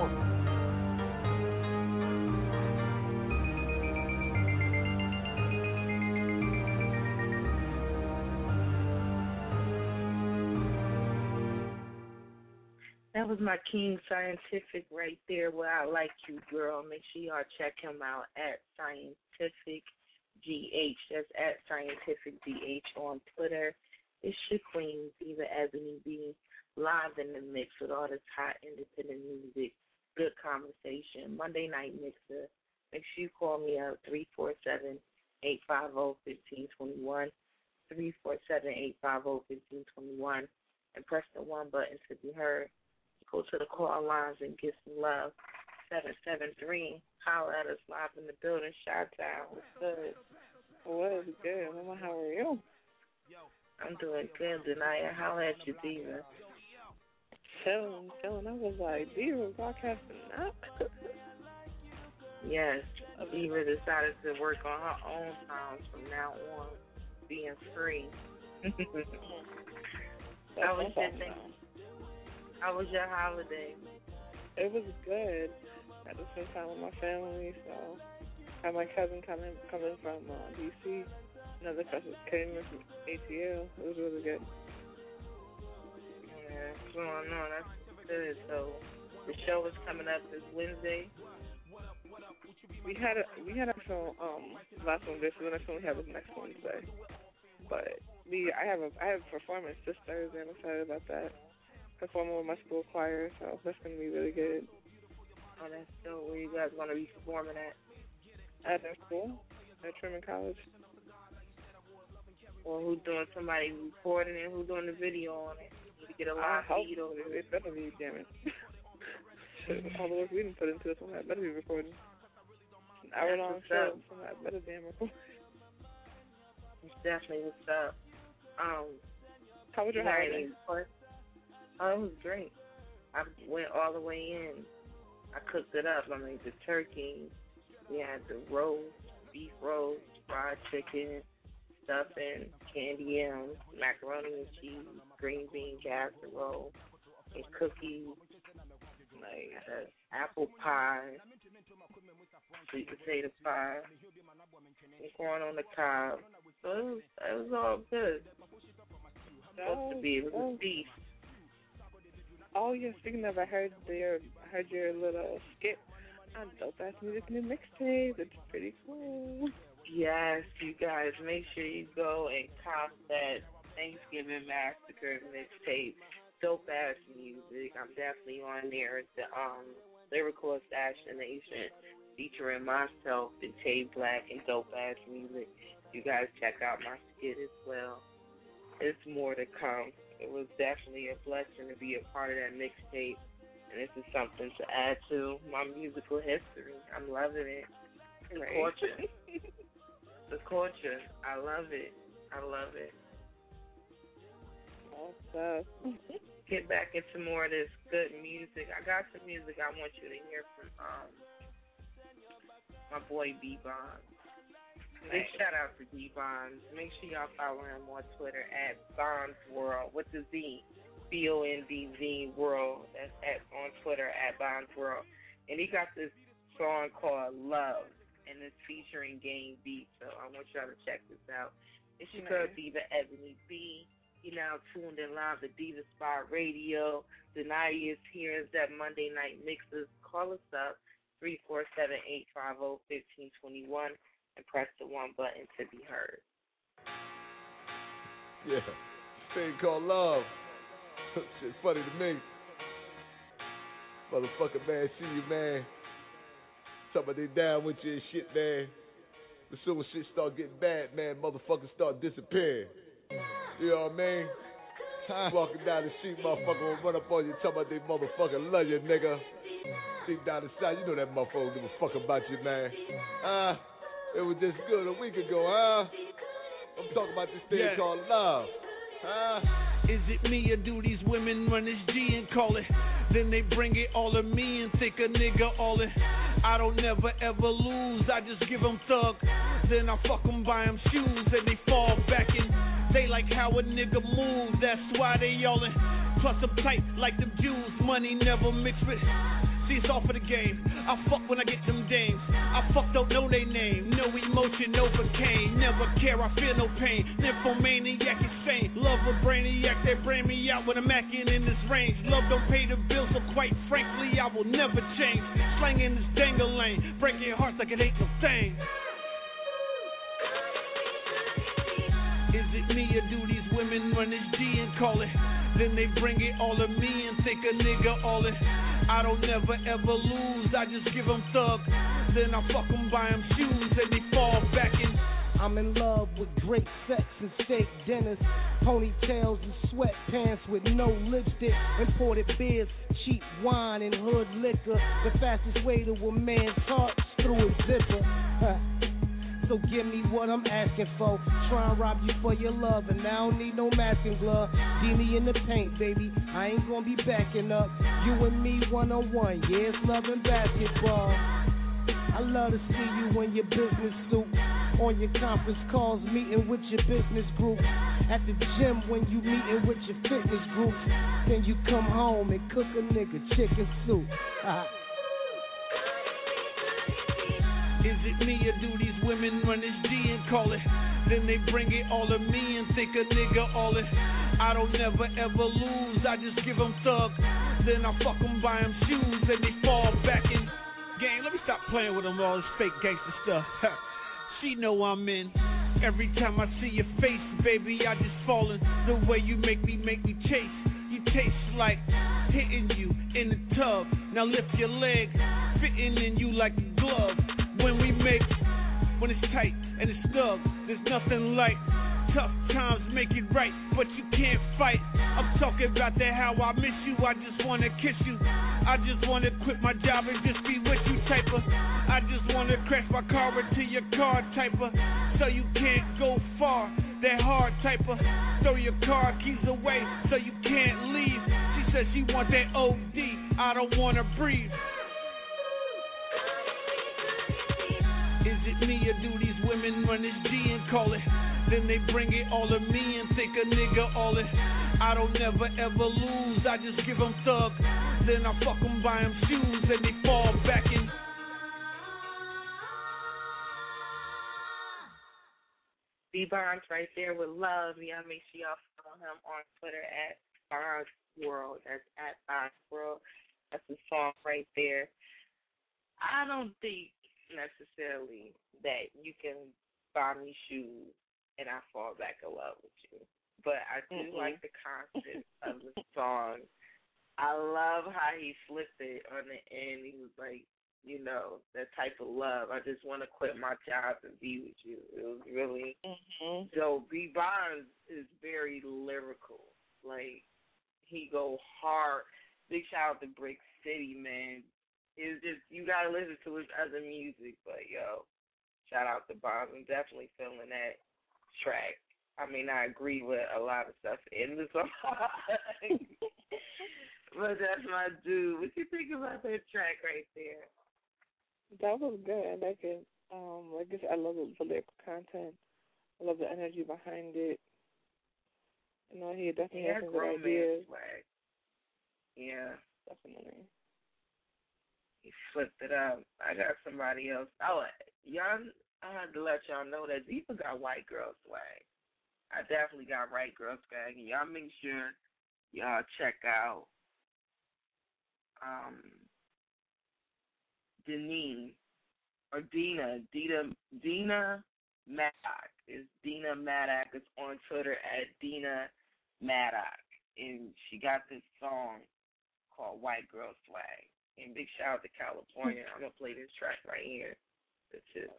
That was my King Scientific right there. Where I like you, girl. Make sure y'all check him out at Scientific GH. That's at Scientific GH on Twitter. It's your queen, Diva Ebony B, live in the mix with all this hot independent music. Good conversation. Monday Night Mixer. Make sure you call me up 347-850-1521. 347-850-1521. And press the one button to be heard. Go to the call lines and get some love. 773. Holler at us live in the building. Chi-Town. What's good? What is good? Mama, how are you? I'm doing good, Denaya. Holler at you, Diva. Chilling. I was like, Diva broadcasting up. Yes. Diva decided to work on her own time from now on, being free. How was your holiday? It was good. I just spent time with my family, so I had my cousin coming from D.C. Another cousin came in from ATL. It was really good. Yeah, what's going on? That's good. So the show is coming up this Wednesday. We had a show last Wednesday, so the next one we have is next Wednesday. But I have a performance this Thursday. I'm excited about that. Performing with my school choir, so that's gonna be really good. Oh, that's dope. Where you guys gonna be performing at? At our school, at Truman College. Well, who's doing somebody recording it? Who's doing the video on it? You get a live feed over it. It better be, damn it. All the work we didn't put into this one, that better be recorded. An hour-long show, so that better damn record. It's definitely what's up. How was your holiday? Oh, it was great. I went all the way in. I cooked it up. I made the turkey. We had the roast, beef roast, fried chicken, stuffing, candy yams, macaroni and cheese, green bean casserole, and cookies, like apple pie, sweet potato pie, and corn on the cob. So it was all good. Supposed to be. It was a feast. Oh yeah, speaking of, I heard your little skit on Dope Ass Music New Mixtape. It's pretty cool. Yes, you guys, make sure you go and cop that Thanksgiving Massacre mixtape, Dope Ass Music. I'm definitely on there. It's the Lyrical Assassination featuring myself and Tay Black and Dope Ass Music. You guys check out my skit as well. It's more to come. It was definitely a blessing to be a part of that mixtape, and this is something to add to my musical history. I'm loving it. The culture. The culture. I love it. Awesome. Get back into more of this good music. I got some music I want you to hear from my boy B-Bonds. Big shout out to B-Bonds. Make sure y'all follow him on Twitter at Bonds World with the Z, BONDZ World. That's on Twitter at Bonds World. And he got this song called Love, and it's featuring Game Beat. So I want y'all to check this out. It's your girl Diva Ebony B. You're now tuned in live to Diva Spot Radio. Denai is here. It's that Monday night mixes. Call us up 347-850-1521 and press the 1 button to be heard. Yeah, thing called love. Shit's funny to me. Motherfucker, man, see you, man. Talk about they down with you and shit, man. But soon as shit start getting bad, man, motherfuckers start disappearing. You know what I mean? Walking down the street, motherfucker will run up on you, talk about they motherfucker love you, nigga. Deep down inside, you know that motherfucker give a fuck about you, man. It was just good a week ago, I'm talking about this thing called love. Is it me or do these women run this G and call it? Then they bring it all to me and think a nigga all in. I don't never ever lose, I just give them thug. Then I fuck them, buy them shoes and they fall back in. They like how a nigga moves, that's why they yelling. Plus I'm tight like them Jews, money never mixed with. See, it's all for the game. I fuck when I get them dames. I fuck don't know they name. No emotion, no cocaine. Never care, I feel no pain. Nymphomaniac insane. Love a brainiac that brain me out when I'm acting in this range. Love don't pay the bills, so quite frankly, I will never change. Slanging this dangle lane, breaking hearts like it ain't no thing. Is it me or do these women run this G and call it? Then they bring it all to me and think a nigga all in. I don't never ever lose, I just give them thug. Then I fuck them, buy them shoes and they fall back in. I'm in love with great sex and steak dinners, ponytails and sweatpants with no lipstick, imported beers, cheap wine and hood liquor. The fastest way to a man's heart is through a zipper. So give me what I'm asking for. Try and rob you for your love, and I don't need no masking glove. See me in the paint, baby. I ain't gonna be backing up. You and me one-on-one, yeah, it's love and basketball. I love to see you in your business suit, on your conference calls, meeting with your business group, at the gym when you meeting with your fitness group. Then you come home and cook a nigga chicken soup. Is it me or do these women run this G and call it? Then they bring it all to me and think a nigga all in. I don't never ever lose, I just give them thug. Then I fuck them, buy them shoes and they fall back in. Gang, let me stop playing with them all this fake gangster stuff. She know I'm in. Every time I see your face, baby, I just fall in. The way you make me chase. You taste like hitting you in the tub. Now lift your leg, fitting in you like a glove. When it's tight and it's snug, there's nothing like tough times make it right, but you can't fight. I'm talking about that how I miss you, I just wanna kiss you. I just wanna quit my job and just be with you type of. I just wanna crash my car into your car type of. So you can't go far, that hard type of. Throw your car keys away so you can't leave. She said she want that OD, I don't wanna breathe. Is it me or do these women run this G and call it? Then they bring it all to me and think a nigga all in. I don't never ever lose, I just give them thug. Then I fuck them, buy them shoes and they fall back in. B-Bonds right there with love. Y'all make sure y'all follow him on Twitter at Bonds World. That's at Bonds World. That's the song right there. I don't think necessarily that you can buy me shoes and I fall back in love with you. But I do like the concept of the song. I love how he flipped it on the end. He was like, you know, that type of love. I just want to quit my job and be with you. It was really so B-Bonds is very lyrical. Like, he go hard. Big shout out to Brick City, man. It's just, you got to listen to his other music. But, yo, shout out to Bonds. I'm definitely feeling that track. I mean, I agree with a lot of stuff in the song. But that's my dude. What you think about that track right there? That was good. I like it. Like I said, I love the lyrical content. I love the energy behind it. You know, he definitely has some good ideas. Swag. Yeah. Definitely. He flipped it up. I got somebody else. Oh, y'all, I had to let y'all know that Diva got white girl swag. I definitely got white girl swag. And y'all make sure y'all check out Dina Maddock. It's Dina Maddock. It's on Twitter at Dina Maddock. And she got this song called White Girl Swag. And big shout out to California. I'm going to play this track right here. This is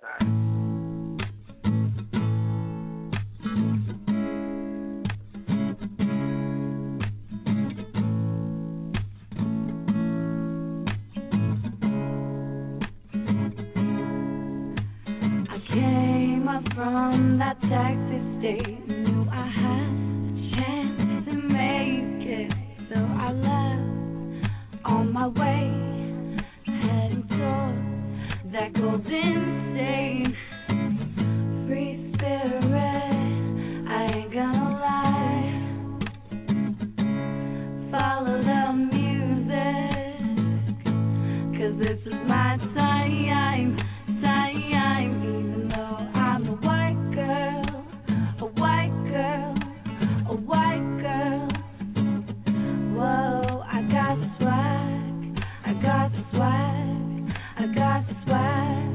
from that Texas state, knew I had a chance to make it, so I left on my way, heading towards that golden state. Free spirit, I ain't gonna lie, follow the music, 'cause this is my time, even though I'm a white girl, a white girl, a white girl. Whoa, I got swag, I got swag, I got swag.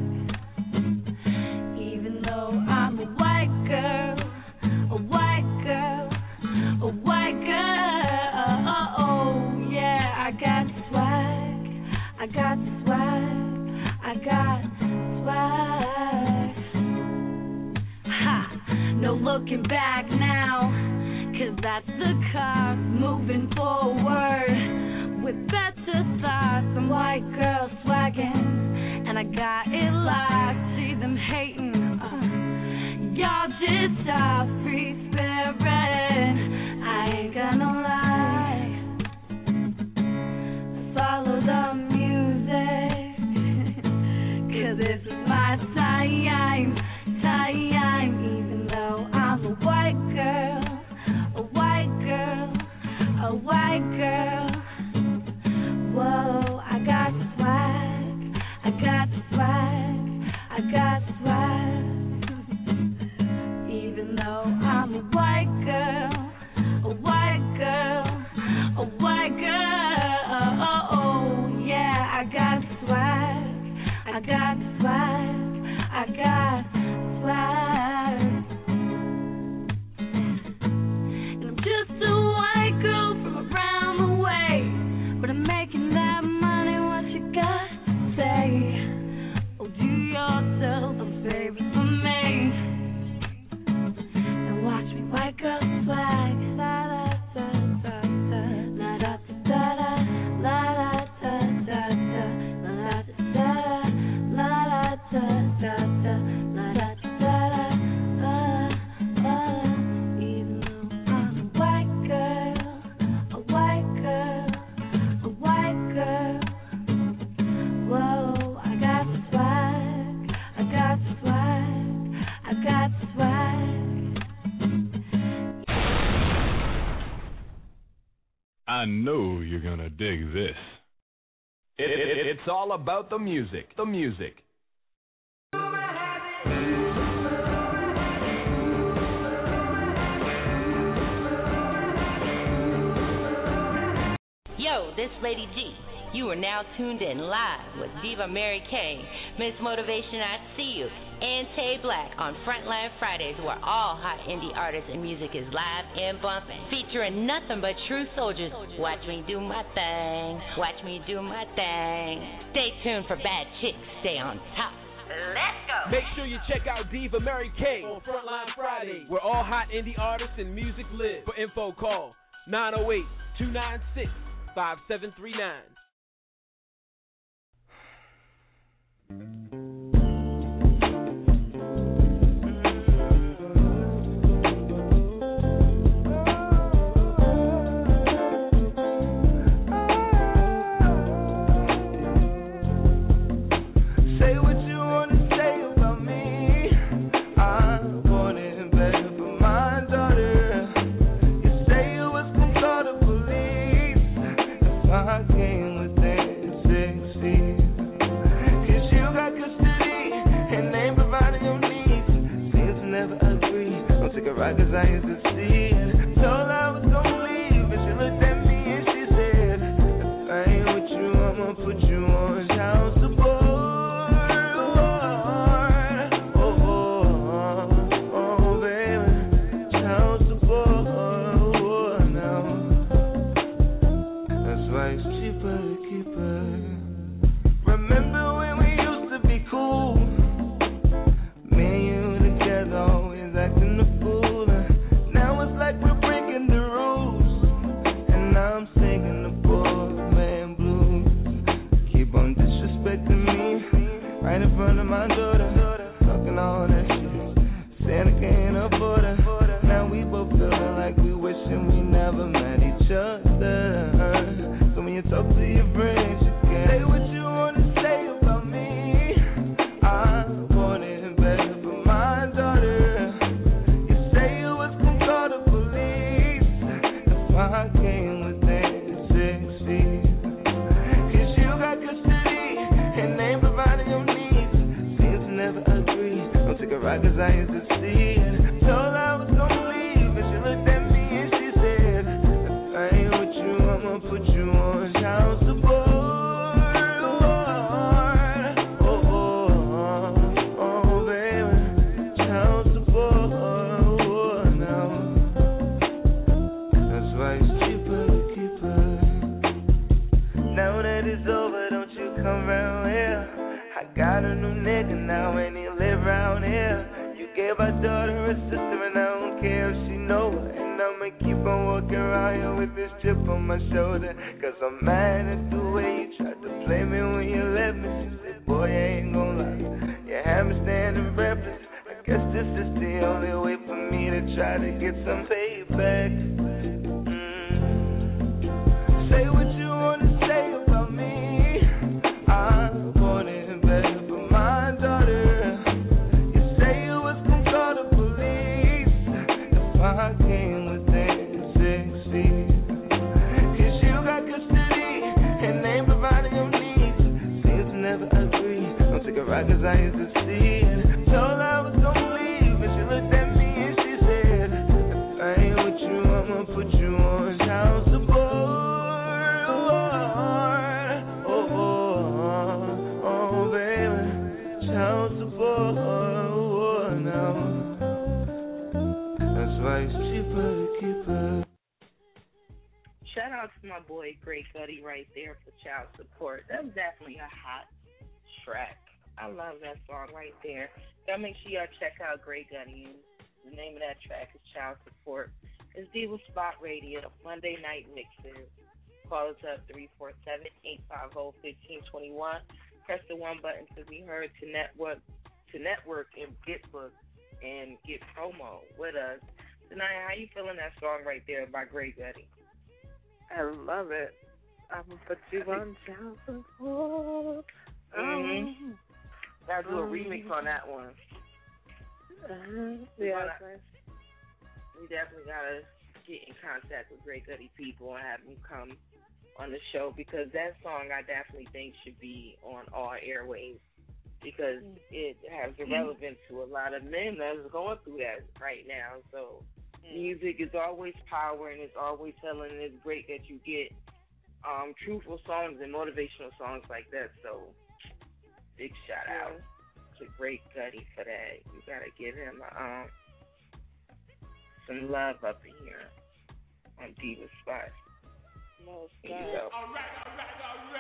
Even though I'm a white girl, a white girl, a white girl. Oh, yeah, I got swag, I got swag, I got swag. Ha, no looking back now, 'cause that's the cause, moving forward with better thoughts. I'm white girl swagging, and I got it locked. See them hating, y'all just stop. Free spirit, I ain't gonna lie, follow the music, 'cause this is my time, even though I'm a white girl, a white girl, a white girl. Whoa, I got swag, I got swag, I got swag. Even though I'm a white girl, a white girl, a white girl. Oh, yeah, I got swag, I got swag, I got swag. And I'm just a white girl from around the way, but I'm making that money, what you got to say? Oh, do yourself a favor for me, and watch me white girl swag. La da da da da, la da da da, la da da da da, la da da da, la da da da da, la da da da, even though I'm a white girl, a white girl, a white girl. Whoa, I got swag, I got swag, I got swag. I know you're gonna dig this. It's all about the music. The music. Yo, this Lady G. You are now tuned in live with Diva Mary K, Miss Motivation, I See You, and Tay Black on Frontline Fridays, where all hot indie artists and music is live and bumping, featuring nothing but true soldiers. Watch me do my thing. Watch me do my thing. Stay tuned for Bad Chicks. Stay on top. Let's go. Make sure you check out Diva Mary K on Frontline Fridays, where all hot indie artists and music live. For info, call 908-296-5739. Say cause I ain't succeed. Told her I was gonna leave, and she looked at me and she said, if I ain't with you, I'ma put you on child support. My daughter, talking all that shit, saying I can't afford her. Now we both feeling like we wishing we never met each other. So when you talk to your friends, you can say what you wanna say about me. I want it better for my daughter. You say you was gonna call the police, that's why I came within 6 feet. Cause you got custody and ain't providing your needs. Never agree. Don't take a ride cause I ain't succeed. Told her I was gonna leave, and she looked at me and she said, if I ain't with you, I'ma put you on child support. Oh, baby, child support. Now that's why it's cheaper to keep her. Now that it's over, don't you come round here. I got a new nigga now and he live round here. You gave my daughter a sister and I don't care if she know her. And I'ma keep on walking around here with this chip on my shoulder. Cause I'm mad at the way you tried to play me when you left me. She said, boy, I ain't gon' lie, you had me standing breathless. I guess this is the only way for me to try to get some payback. Say what you wanna say about me. I want it. I came within 6 feet. Cause you got custody and ain't providing your needs. Seems to never agree. Don't take a ride cause I ain't succeed. Told her I was gonna leave, and she looked at me and she said, if I ain't with you, I'ma put you on child support. Oh, baby, child support. Now that's why it's cheaper to keep her. Shout out to my boy Great Gutty right there for child support. That's definitely a hot track. I love that song right there. Y'all make sure y'all check out Great Gutty. The name of that track is Child Support. It's Diva Spot Radio, Monday night mixes. Call us up 347-850-1521. Press the 1 button to be heard to network and get booked and get promo with us. Tonight, how you feeling that song right there by Great Gutty? I love it. I'm gonna put you on child support. Gotta do a remix on that one. Yeah, we definitely gotta get in contact with Great Gutty people and have them come on the show, because that song I definitely think should be on all airwaves, because it has a relevance to a lot of men that's going through that right now. So music is always power, and it's always telling. And it's great that you get truthful songs and motivational songs like that. So big shout out to Great Gutty for that. You gotta give him some love up in here on Diva Spot. No, Here you go. All right.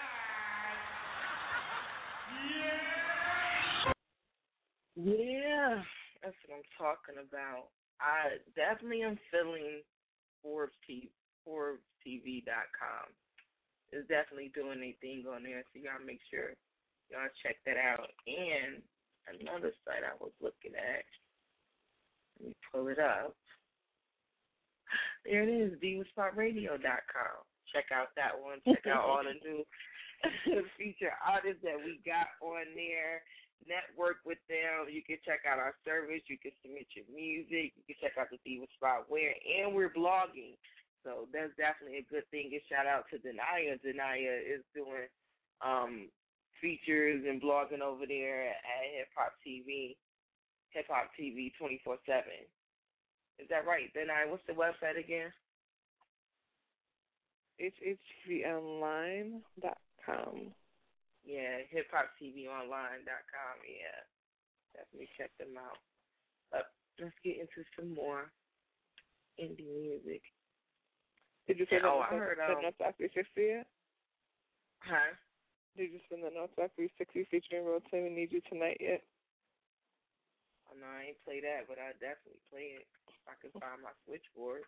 Yeah, that's what I'm talking about. I definitely am feeling ForbesTV.com. It's definitely doing a thing on there, so y'all make sure y'all check that out. And another site I was looking at, let me pull it up. There it is, DivaSpotRadio.com. Check out that one. Check out all the new feature artists that we got on there. Network with them. You can check out our service. You can submit your music. You can check out the Diva Spot Wear, and we're blogging. So that's definitely a good thing. And shout out to Denaya. Denaya is doing features and blogging over there at Hip Hop TV 24/7. Is that right? Then what's the website again? hhtvonline.com. Yeah, hiphoptvonline.com. Yeah, definitely check them out. But let's get into some more indie music. Did you send I heard the Northside 360 yet? Huh? Did you send the Northside 360 featuring Road 10 We Need You Tonight yet? Oh, no, I ain't play that, but I definitely play it if I can find my switchboard.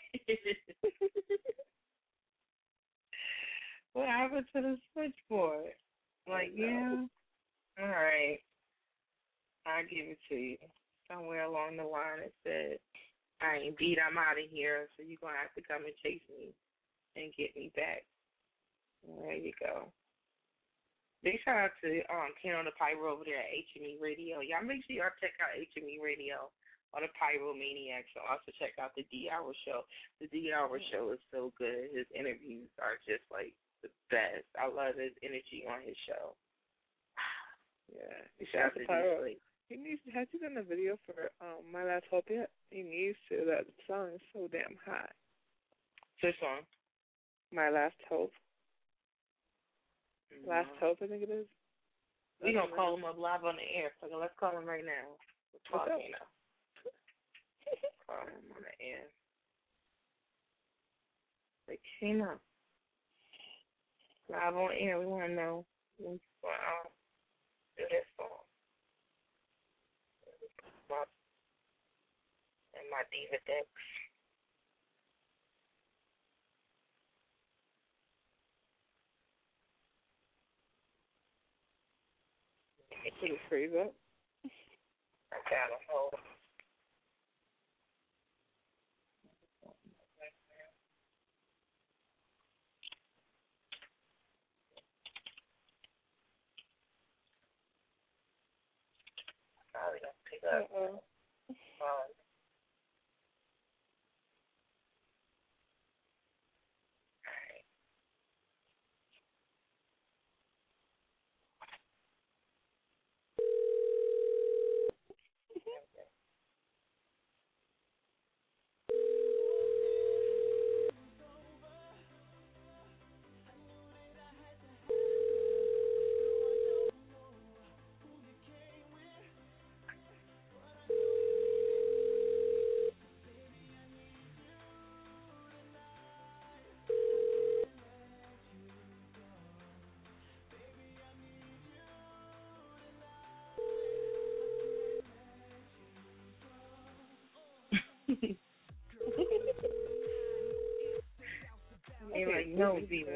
What happened to the switchboard? Like, yeah, all right, I'll give it to you. Somewhere along the line it said, I ain't beat, I'm out of here, so you're going to have to come and chase me and get me back. There you go. Big shout out to Ken on the Pyro over there at HME Radio. Y'all make sure y'all check out HME Radio on the Pyro Maniacs. So also check out the D-Hour Show. The D-Hour Show is so good. His interviews are just like the best. I love his energy on his show. Yeah. Shout out to Pyro. Has he done a video for My Last Hope yet? He needs to. That song is so damn hot. Which song? My Last Hope. Last Hope, I think it is. We're going to call him up live on the air. So let's call him right now. We're talking now. Call him on the air. Like, Sheena. Live on air. We want to know what's going on. Do this song. And my diva decks. Put his freeze up. I got a hold. Probably gonna pick up. Ain't like no Diva.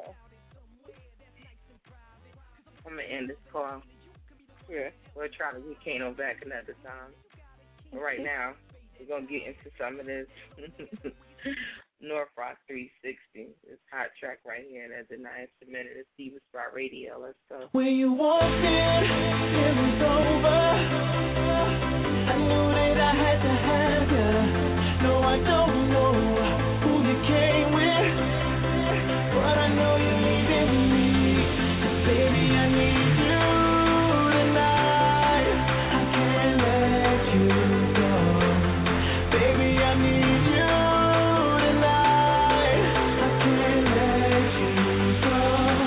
I'm gonna end this call. Yeah. We'll try to get Kano back another time. But right now, we're gonna get into some of this North Rock 360. This hot track right here that Denia submitted. It's Diva Spot Radio. Let's go. When you walked in, it was over. I knew that I had to have you. No, I don't know who you came with, but I know you needed me. Baby, I need you tonight. I can't let you go. Baby, I need you tonight. I can't let you go.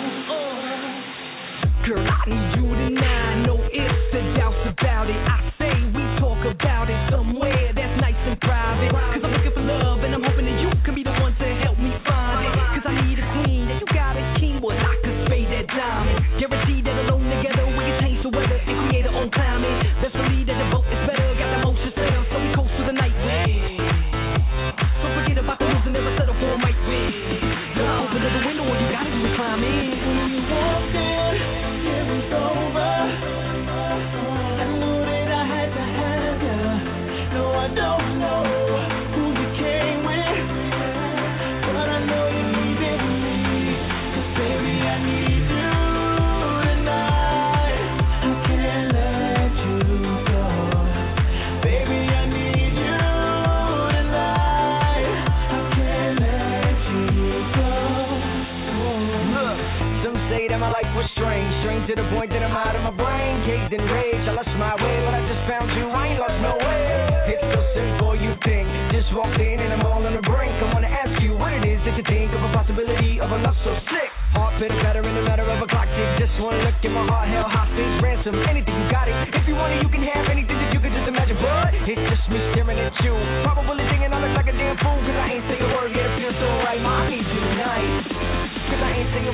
Girl, I need you tonight. No ifs or doubts about it. I say we talk about it somewhere that's nice and private. Cause I'm looking for love and I'm hoping that you can be the one to help me find it. Cause I need a queen that you got a king. Well, I could spade that diamond. Guaranteed that alone together we can change the weather and create our own climate. Best believe that the boat is better. Got the motion set up so we coast through the night wind. So forget about the rules and never settle for a mic win. Now open up the window and you gotta do is climb in. When you walked in, it was over. I knew that I had to have you. No, I don't know who you came with, but I know you needed me. 'Cause baby, I need you tonight. I can't let you go. Baby, I need you tonight. I can't let you go. Look, some say that my life was strange to the point that I'm out of my brain. Caged in rage, I lost my way, but I just found you. I ain't lost no way. It's so simple, you think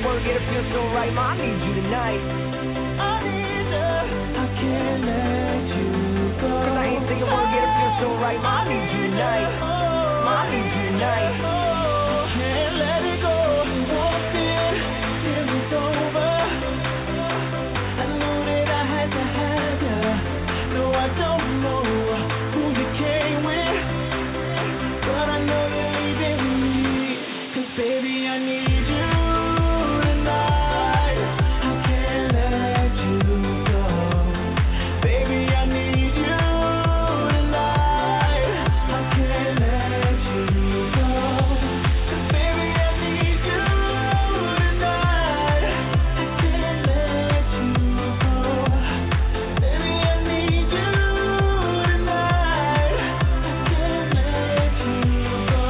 work, it feels so right, ma, I need you tonight. I need you. I can't let you go. Cause I ain't thinking work, it feels so right, ma, I need you tonight. Ma, I need you tonight. I can't let it go. You walked in, it was over. I know that I had to have you. No, I don't know who you came with, but I know you're leaving me. Cause baby, I need you tonight. I can't let you go. Baby, I need you tonight. I can't let you go. Cause baby, I need you tonight. I can't let you go. Baby, I need you tonight. I can't let you go.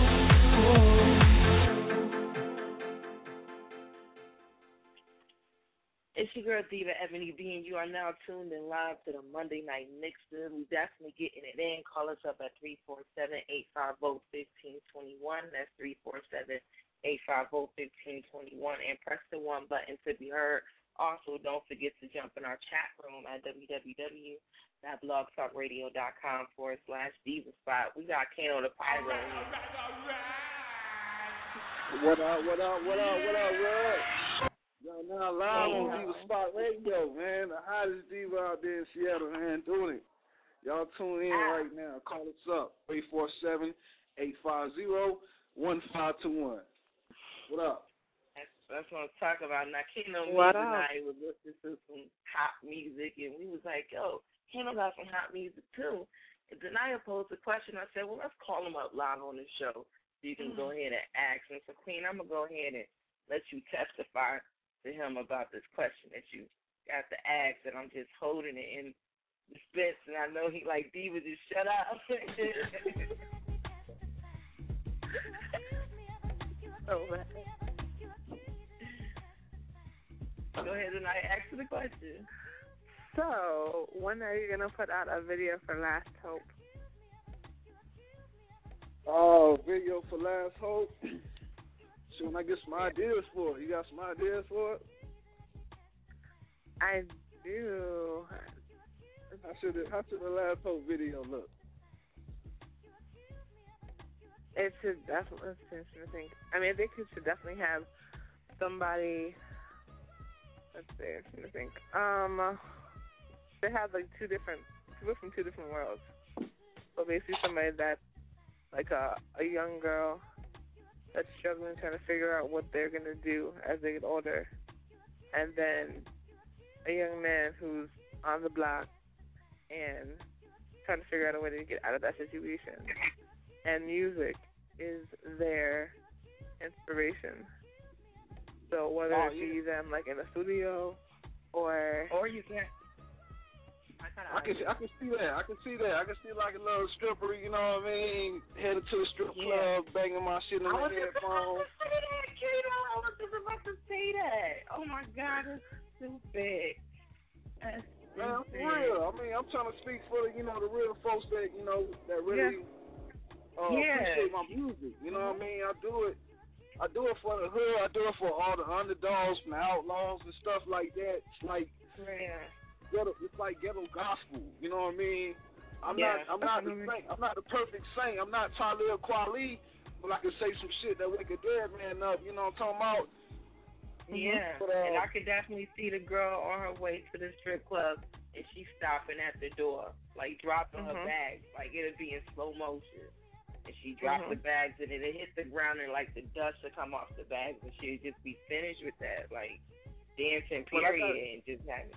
It's your girl Diva Ebony B, and you are now tuned in live to the Monday Night Mixer. We definitely getting it in. Call us up at 347-850-1521. That's 347-850-1521, and press the 1 button to be heard. Also, don't forget to jump in our chat room at www.blogtalkradio.com/divaspot. We got Kano the Pyro here. What up, Red? Y'all now live on Diva Spot Radio, man. The hottest diva out there in Seattle, man, doing it. Y'all tune in right now. Call us up, 347-850-1521. What up? That's what I'm talking about. Now, Kano What and up? I was listening to some hot music, and we was like, yo, Kano got some hot music, too. And then I posed a question. I said, well, let's call him up live on the show so you can go ahead and ask him. So, Queen, I'm going to go ahead and let you testify to him about this question that you got to ask, and I'm just holding it in suspense, and I know he like, Diva, just shut up. Oh, man. Go ahead and I ask the question. So, when are you going to put out a video for Last Hope? Oh, video for Last Hope. When I get some ideas for it. You got some ideas for it? I do. How should the Last Hope video look? It should definitely, I think it should definitely have somebody, let's see, I'm trying to think. They have like people from two different worlds. So basically somebody that's like a young girl that's struggling, trying to figure out what they're going to do as they get older. And then a young man who's on the block and trying to figure out a way to get out of that situation. And music is their inspiration. So whether it be them like in a studio or you can. I can see that. I can see like a little stripper, you know what I mean? Headed to a strip club, banging my shit in the headphones. I was just about to say that. Oh my God, that's stupid. That's stupid. Man, for real. I mean, I'm trying to speak for the real folks that really appreciate my music. You know what I mean? I do it for the hood. I do it for all the underdogs and the outlaws and stuff like that. It's like it's like ghetto gospel. You know what I mean? I'm not the saint. I'm not the perfect saint. I'm not Talib Kweli, but I can say some shit that wake a dead man up. You know what I'm talking about? Yeah, but, and I could definitely see the girl on her way to the strip club, and she's stopping at the door, like dropping her bags, like it'll be in slow motion. And she dropped the bags, and it hit the ground, and like the dust would come off the bags, and she'd just be finished with that, like dancing period, and just having.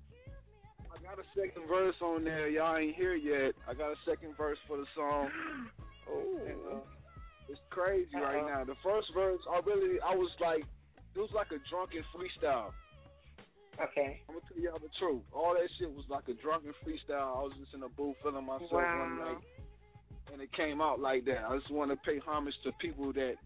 I got a second verse on there. Y'all ain't here yet. I got a second verse for the song. And, it's crazy right now. The first verse, I was like, it was like a drunken freestyle. Okay. I'm gonna tell y'all the truth. All that shit was like a drunken freestyle. I was just in the booth feeling myself one night, and it came out like that. I just want to pay homage to people that,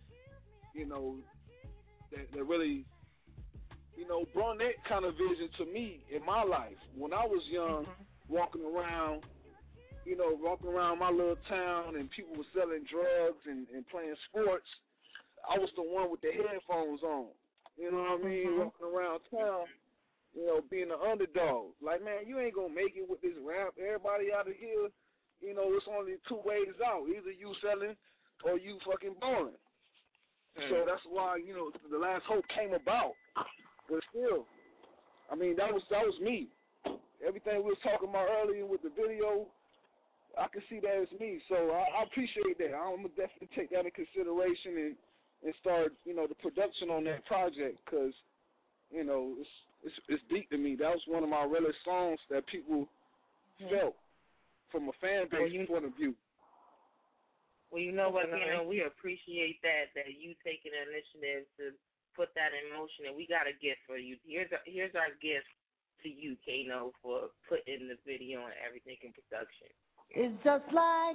that really, brought that kind of vision to me in my life. When I was young, walking around my little town and people were selling drugs and playing sports, I was the one with the headphones on. You know what I mean? Walking around town, you know, being an underdog. Like, man, you ain't gonna make it with this rap. Everybody out of here, you know, it's only two ways out. Either you selling or you fucking balling. So that's why, you know, The Last Hope came about. But still, I mean, that was me. Everything we was talking about earlier with the video, I can see that as me. So I appreciate that. I'm gonna definitely take that in consideration and start, you know, the production on that project, because, you know, it's deep to me. That was one of my realest songs that people felt from a fan base point of view. Well, you know what, you know, we appreciate that you taking the initiative to put that in motion, and we got a gift for you. Here's our gift to you, Kano, for putting the video and everything in production. It's just like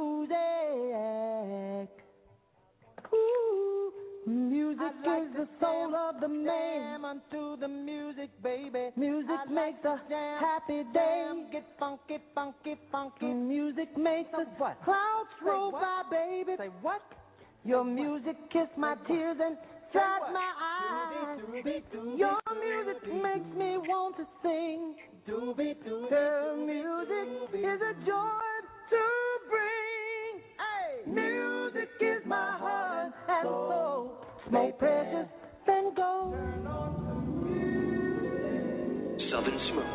music. Ooh, music is the soul of the man. Unto the music, baby. Music makes a happy day. Get funky, funky, funky. Music makes the clouds roll by, baby. Say what? Your music kissed my tears and dried my eyes. Your music makes me want to sing. Your music is a joy to bring. Music is my heart and soul. More precious than gold. Southern Smoke.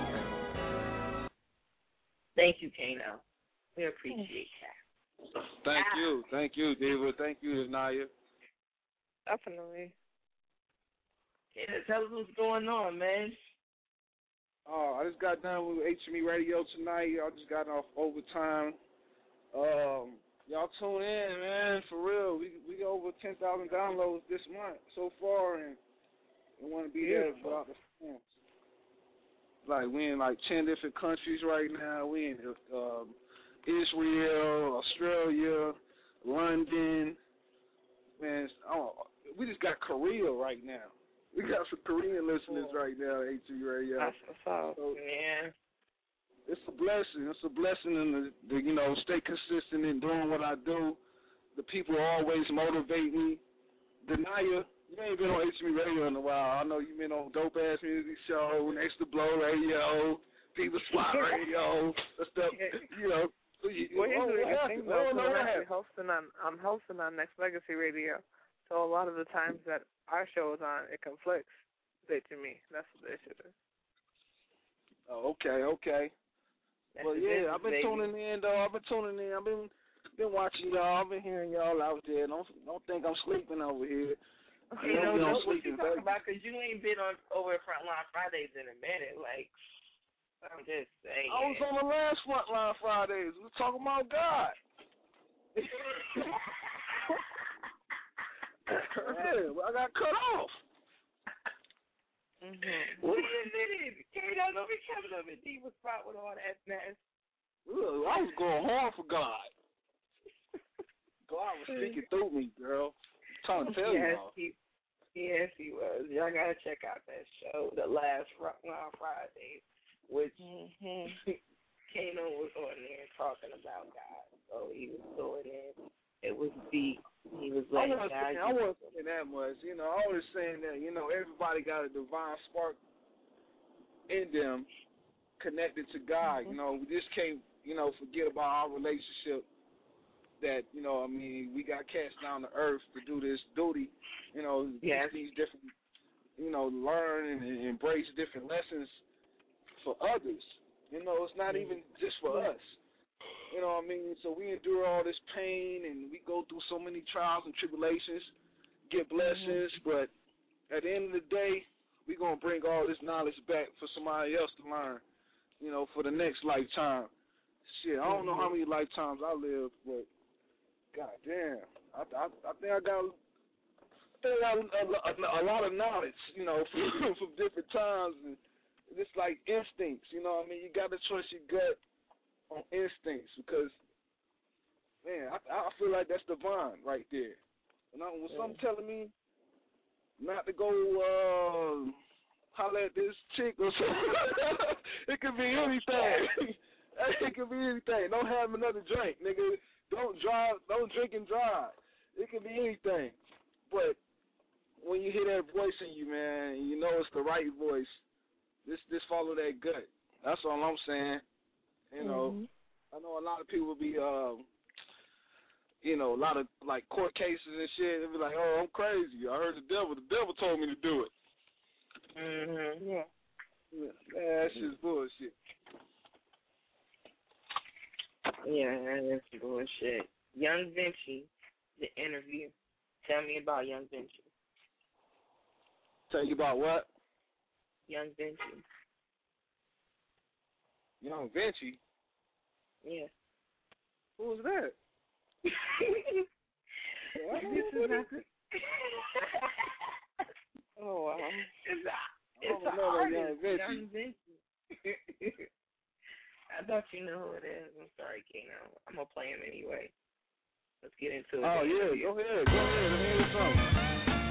Thank you, Kano. We appreciate that. Thank you, Diva. Thank you, Naya. Definitely. Yeah, tell us what's going on, man. I just got done with HME Radio tonight. I just got off overtime. Y'all tune in, man, for real. We got over 10,000 downloads this month so far, and we want to be there throughout the fans. Like, we in like 10 different countries right now. We in Israel, Australia, London. Man, we just got Korea right now. We got some Korean listeners right now at HME Radio. That's what's up. So, man. It's a blessing. It's a blessing in the you know, stay consistent in doing what I do. The people always motivate me. Denaya, you ain't been on HME Radio in a while. I know you've been on Dope Ass Music Show, Next to Blow Radio, Diva Swat Radio, stuff. You know. I'm hosting on Next Legacy Radio. So a lot of the times that our show is on, it conflicts with HME. That's what the issue is. Oh, okay. Well, yeah, I've been tuning in, though. I've been watching y'all. I've been hearing y'all out there. Don't think I'm sleeping over here. You know what you talking about, because you ain't been over at Frontline Fridays in a minute. Like, I'm just saying. I was on the last Frontline Fridays. We were talking about God. Yeah, I got cut off. Wait a minute. Don't be coming up and Diva Spot with all that mess. Ooh, I was going hard for God. God was speaking through me, girl. I'm trying to tell y'all. Yes, he was. Y'all got to check out that show, The Last Frontline Fridays, which Kano was on there talking about God. So he was going in. It was deep. He was like, I wasn't saying that much. You know, I was saying that, you know, everybody got a divine spark in them connected to God. You know, we just can't, you know, forget about our relationship that, you know, I mean, we got cast down to earth to do this duty, you know, these different, you know, learn and embrace different lessons for others. You know, it's not even just for us. You know what I mean? So we endure all this pain and we go through so many trials and tribulations, get blessings, but at the end of the day, we're going to bring all this knowledge back for somebody else to learn, you know, for the next lifetime. Shit, I don't know how many lifetimes I lived, but goddamn, I think I got a lot of knowledge, you know, from different times, and it's like instincts, you know what I mean? You got to trust your gut on instincts because, man, I feel like that's divine right there. When something telling me not to go holler at this chick or something, it could be anything. It could be anything. Don't have another drink, nigga. Don't drink and drive. It could be anything. But when you hear that voice in you, man, you know it's the right voice. Just follow that gut. That's all I'm saying. You know, I know a lot of people be, you know, a lot of like court cases and shit. They be like, "Oh, I'm crazy. I heard the devil. The devil told me to do it." Yeah. Man, that's just bullshit. Yeah, that's bullshit. Young Vinci, the interview. Tell me about Young Vinci. Tell you about what? Young Vinci. Young Vinci? Yeah. Who was that? This is not the... Oh, wow. It's an artist, Young Vinci. I thought you knew who it is. I'm sorry, Keno. I'm going to play him anyway. Let's get into it. Oh, yeah. Go ahead. Let me hear something.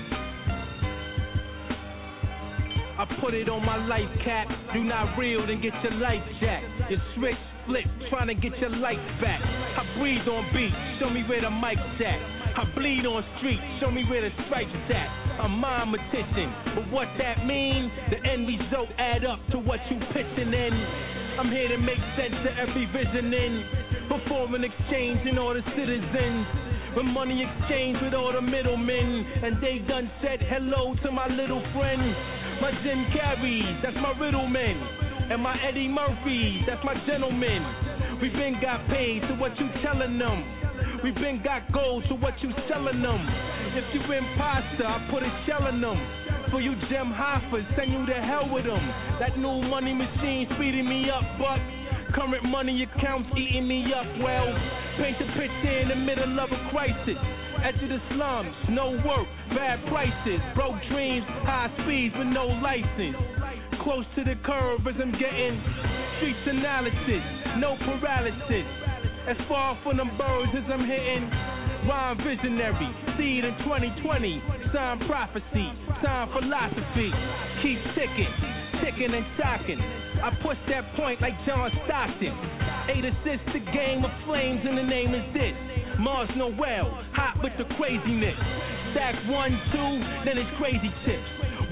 I put it on my life cap. Do not reel, then get your life jacked. You switch, flip, trying to get your life back. I breathe on beat, show me where the mic's at. I bleed on street, show me where the stripes at. I'm mime attention, but what that mean? The end result add up to what you pitching in. I'm here to make sense to every visioning. Perform an exchange in all the citizens. When money exchange with all the middlemen. And they done said hello to my little friend. My Jim Carreys, that's my Riddleman. And my Eddie Murphys, that's my gentleman. We been got paid to what you telling them. We been got gold to what you selling them. If you imposter, I put a shell in them. For you gem hoppers, send you to hell with them. That new money machine speeding me up, but current money accounts eating me up. Well, paint the picture in the middle of a crisis. Edge of the slums, no work, bad prices, broke dreams, high speeds with no license. Close to the curve as I'm getting streets analysis, no paralysis. As far from them birds as I'm hitting. Rhyme visionary, seed in 2020. Sign prophecy, sign philosophy. Keep ticking and talking. I push that point like John Stockton. 8 assists, the game of flames, and the name is this. Mars Noel, hot with the craziness. Stack 1, 2, then it's crazy chips. 1,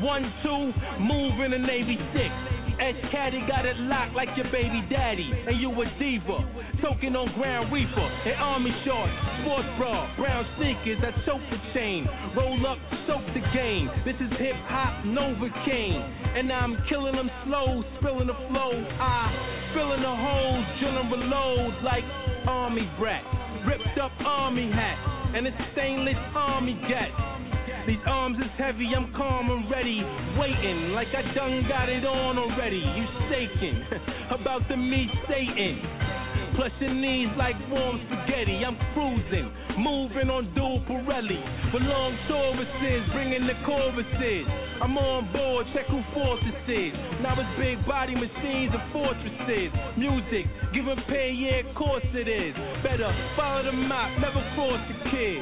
2, move in the Navy 6. Caddy got it locked like your baby daddy, and you a diva. Token on Ground Reaper, and army shorts, sports bra, brown sneakers, I choke the chain. Roll up, soak the game. This is hip hop Novocaine, and I'm killing them slow, spilling the flow. I filling the holes, drilling reload like army brat. Ripped up army hat, and it's stainless army gat. These arms is heavy, I'm calm and ready. Waiting like I done got it on already. You shaking about the meat Satan. Plus your knees like warm spaghetti. I'm cruising, moving on dual Pirelli. With long Tauruses, bringing the choruses. I'm on board, check who forces is. Now it's big body machines and fortresses. Music, giving pay, yeah, of course it is. Better follow the map, never cross the kid.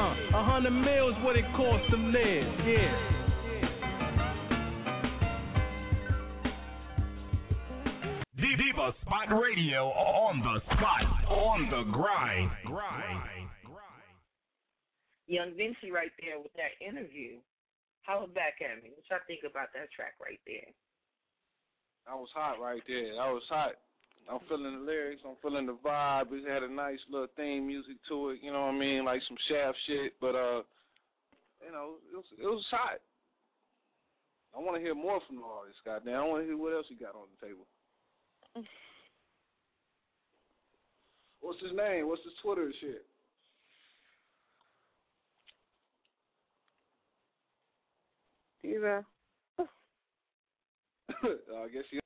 100 mils what it costs to live, yeah. Diva Spot Radio, on the spot, on the grind. Young Vinci right there with that interview. Holler back at me. What y'all think about that track right there? That was hot right there. That was hot. I'm feeling the lyrics. I'm feeling the vibe. It had a nice little theme music to it. You know what I mean? Like some Shaft shit. But, you know, it was hot. I want to hear more from the artist, goddamn. I want to hear what else he got on the table. What's his name? What's his Twitter and shit? Diva. I guess you